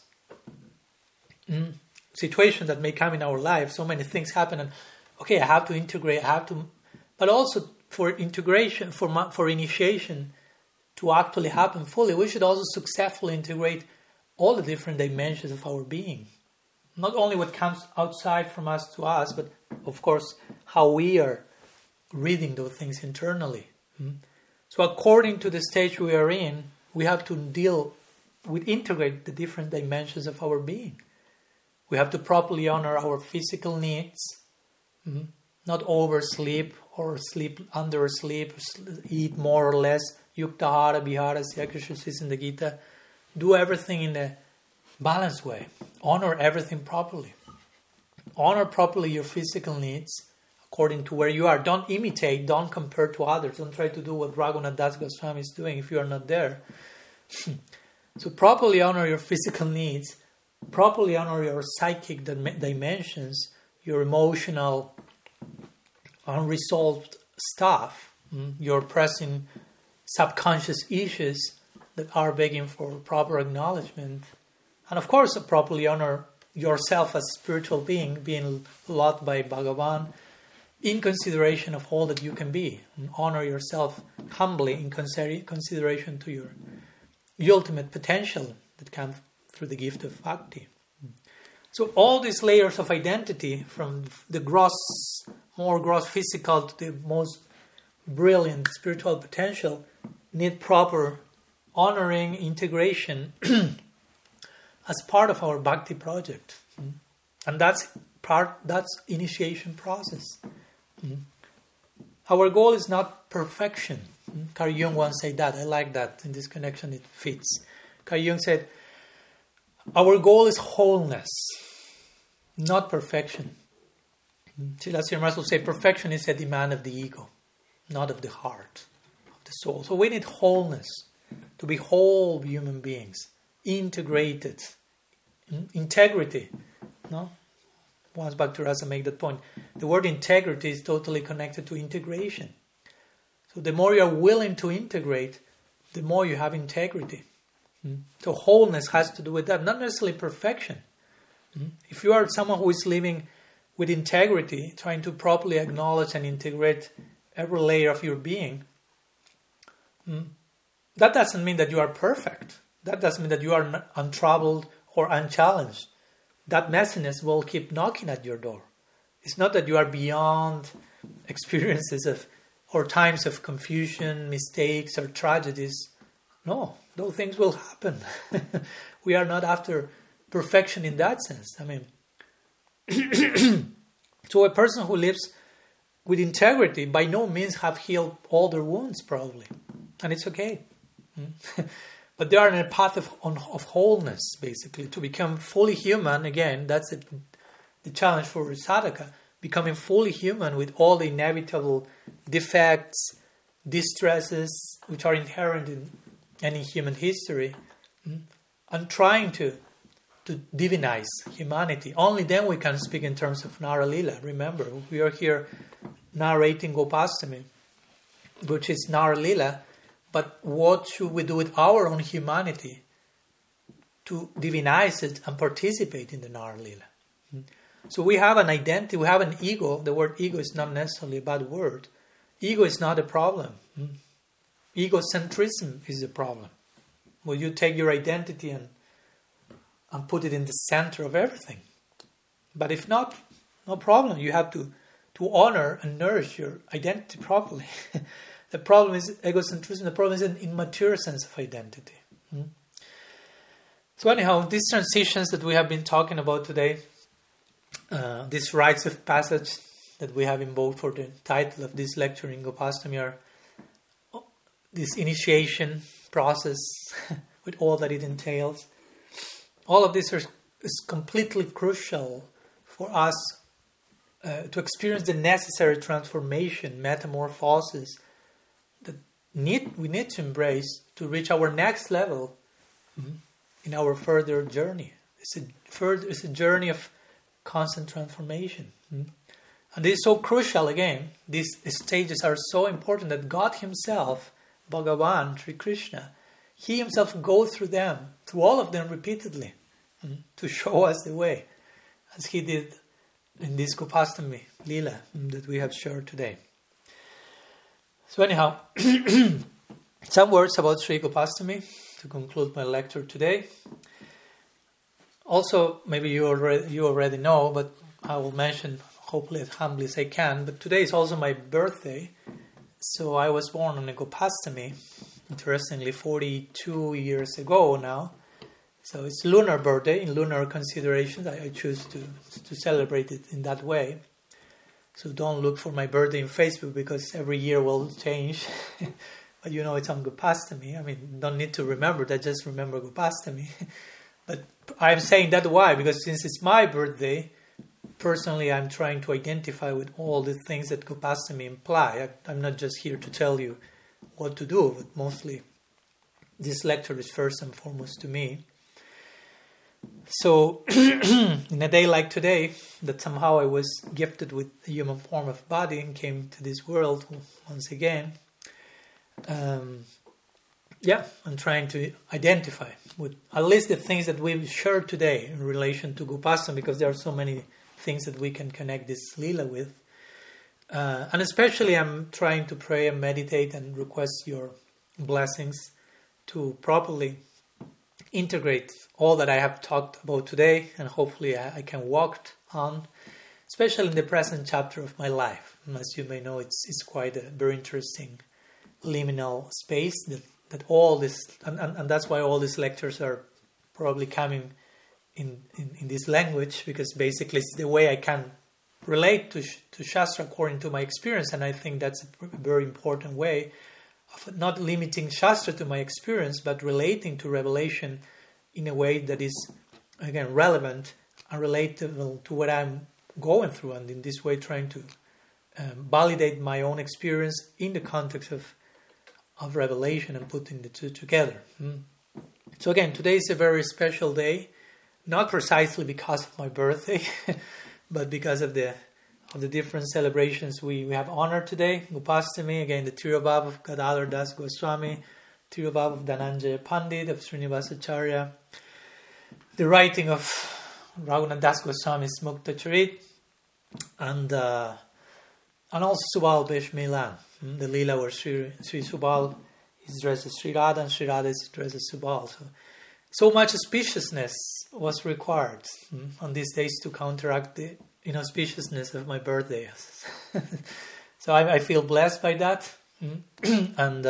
situations that may come in our life. So many things happen, and I have to integrate. But also for integration, for initiation to actually happen fully, we should also successfully integrate all the different dimensions of our being. Not only what comes outside from us to us, but of course how we are reading those things internally. So according to the stage we are in, we have to integrate the different dimensions of our being. We have to properly honor our physical needs, not oversleep or sleep undersleep, eat more or less, yuktahara, vihara, Krishna says in the Gita. Do everything in a balanced way. Honor everything properly. Honor properly your physical needs according to where you are. Don't imitate, don't compare to others. Don't try to do what Raghunath Das Goswami is doing if you are not there. So properly honor your physical needs. Properly honor your psychic dimensions, your emotional, unresolved stuff, your pressing subconscious issues that are begging for proper acknowledgement. And of course, properly honor yourself as a spiritual being loved by Bhagavan, in consideration of all that you can be. And honor yourself humbly in consideration to your ultimate potential that comes through the gift of bhakti. So all these layers of identity, from the more gross physical to the most brilliant spiritual potential, need proper honoring, integration as part of our bhakti project. And that's initiation process. Our goal is not perfection. Carl Jung once said that. I like that. In this connection it fits. Carl Jung said, our goal is wholeness, not perfection. Srila Srimas will say perfection is a demand of the ego, not of the heart, of the soul. So we need wholeness, to be whole human beings, integrated, integrity. No? Once Bhakti-rasa made that point. The word integrity is totally connected to integration. So the more you are willing to integrate, the more you have integrity. So wholeness has to do with that, not necessarily perfection. If you are someone who is living with integrity, trying to properly acknowledge and integrate every layer of your being, that doesn't mean that you are perfect. That doesn't mean that you are untroubled or unchallenged. That messiness will keep knocking at your door. It's not that you are beyond experiences or times of confusion, mistakes, or tragedies. No, those things will happen. We are not after perfection in that sense. I mean, so a person who lives with integrity by no means have healed all their wounds, probably. And it's okay. But they are in a path of wholeness, basically. To become fully human, again, that's the challenge for sadhaka. Becoming fully human with all the inevitable defects, distresses, which are inherent in any human history, and trying to divinize humanity. Only then we can speak in terms of Nara Lila. Remember, we are here narrating Gopastami, which is Nara Lila, but what should we do with our own humanity to divinize it and participate in the Nara Lila? So we have an identity, we have an ego. The word ego is not necessarily a bad word. Ego is not a problem. Egocentrism is a problem. Will you take your identity and put it in the center of everything? But if not, no problem. You have to honor and nourish your identity properly. The problem is egocentrism. The problem is an immature sense of identity. So anyhow, these transitions that we have been talking about today, these rites of passage that we have invoked for the title of this lecture in Gopastami are this initiation process with all that it entails. All of this is completely crucial for us to experience the necessary transformation, metamorphosis that we need to embrace to reach our next level in our further journey. It's a journey of constant transformation. And this is so crucial again. These stages are so important that God Himself, Bhagavan, Sri Krishna, He Himself goes through all of them repeatedly to show us the way, as He did in this Gopastami Leela that we have shared today. So anyhow, some words about Sri Gopastami to conclude my lecture today. Also, maybe you already know, but I will mention hopefully as humbly as I can. But today is also my birthday. So I was born on a Gopastami, interestingly 42 years ago now. So it's lunar birthday, in lunar considerations. I choose to celebrate it in that way. So don't look for my birthday in Facebook because every year will change. But you know it's on Gopastami. I mean, don't need to remember that, just remember Gopastami. But I'm saying that why? Because since it's my birthday, personally I'm trying to identify with all the things that Gopastami imply. I'm not just here to tell you what to do, but mostly this lecture is first and foremost to me. So, in a day like today, that somehow I was gifted with a human form of body and came to this world once again, I'm trying to identify with at least the things that we've shared today in relation to Gopastami, because there are so many things that we can connect this Leela with. And especially I'm trying to pray and meditate and request your blessings to properly integrate all that I have talked about today, and hopefully I can walk on, especially in the present chapter of my life. And as you may know, it's quite a very interesting liminal space that all this, and that's why all these lectures are probably coming in this language, because basically it's the way I can relate to Shastra according to my experience, and I think that's a very important way of not limiting Shastra to my experience, but relating to revelation in a way that is, again, relevant and relatable to what I'm going through, and in this way trying to validate my own experience in the context of revelation and putting the two together. So again, today is a very special day, not precisely because of my birthday, but because of the different celebrations we have honored today. Gopastami, again, the Tirobhav of Gadadhar Das Goswami, Tirobhav of Dhananjaya Pandit, of Srinivasacharya, the writing of Raghunath Das Goswami's Mukta Charit, and also Subal Besh Milan, the Leela where Sri Subal is dressed as Sri Radha and Sri Radha is dressed as Subal. So much auspiciousness was required on these days to counteract the inauspiciousness of my birthday. So I feel blessed by that, and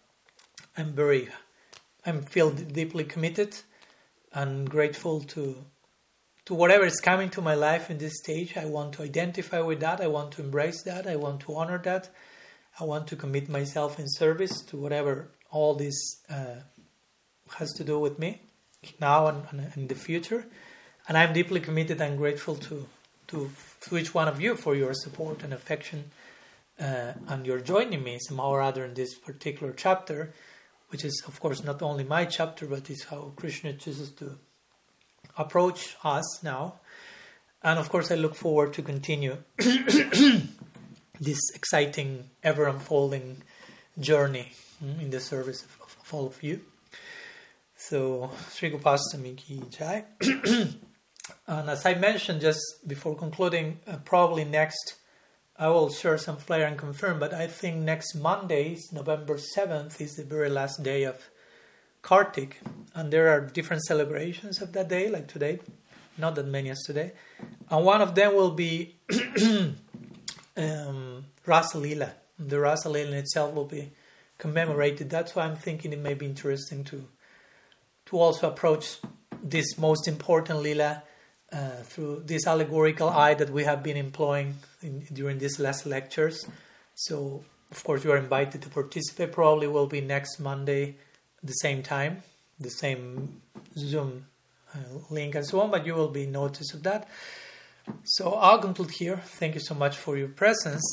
I feel deeply committed and grateful to whatever is coming to my life in this stage. I want to identify with that. I want to embrace that. I want to honor that. I want to commit myself in service to whatever all this has to do with me now and in the future. And I'm deeply committed and grateful to each one of you for your support and affection and your joining me somehow or other in this particular chapter, which is, of course, not only my chapter, but is how Krishna chooses to approach us now. And of course, I look forward to continue this exciting, ever-unfolding journey in the service of all of you. So, Sri Gopastami Ki Jai. And as I mentioned just before concluding, probably next, I will share some flyer and confirm, but I think next Monday, November 7th, is the very last day of Kartik, and there are different celebrations of that day, like today, not that many as today, and one of them will be Rasa Leela. The Rasa Leela in itself will be commemorated. That's why I'm thinking it may be interesting to also approach this most important Leela through this allegorical eye that we have been employing during these last lectures. So, of course, you are invited to participate. Probably will be next Monday, the same time, the same Zoom link and so on, but you will be noticed of that. So I'll conclude here. Thank you so much for your presence.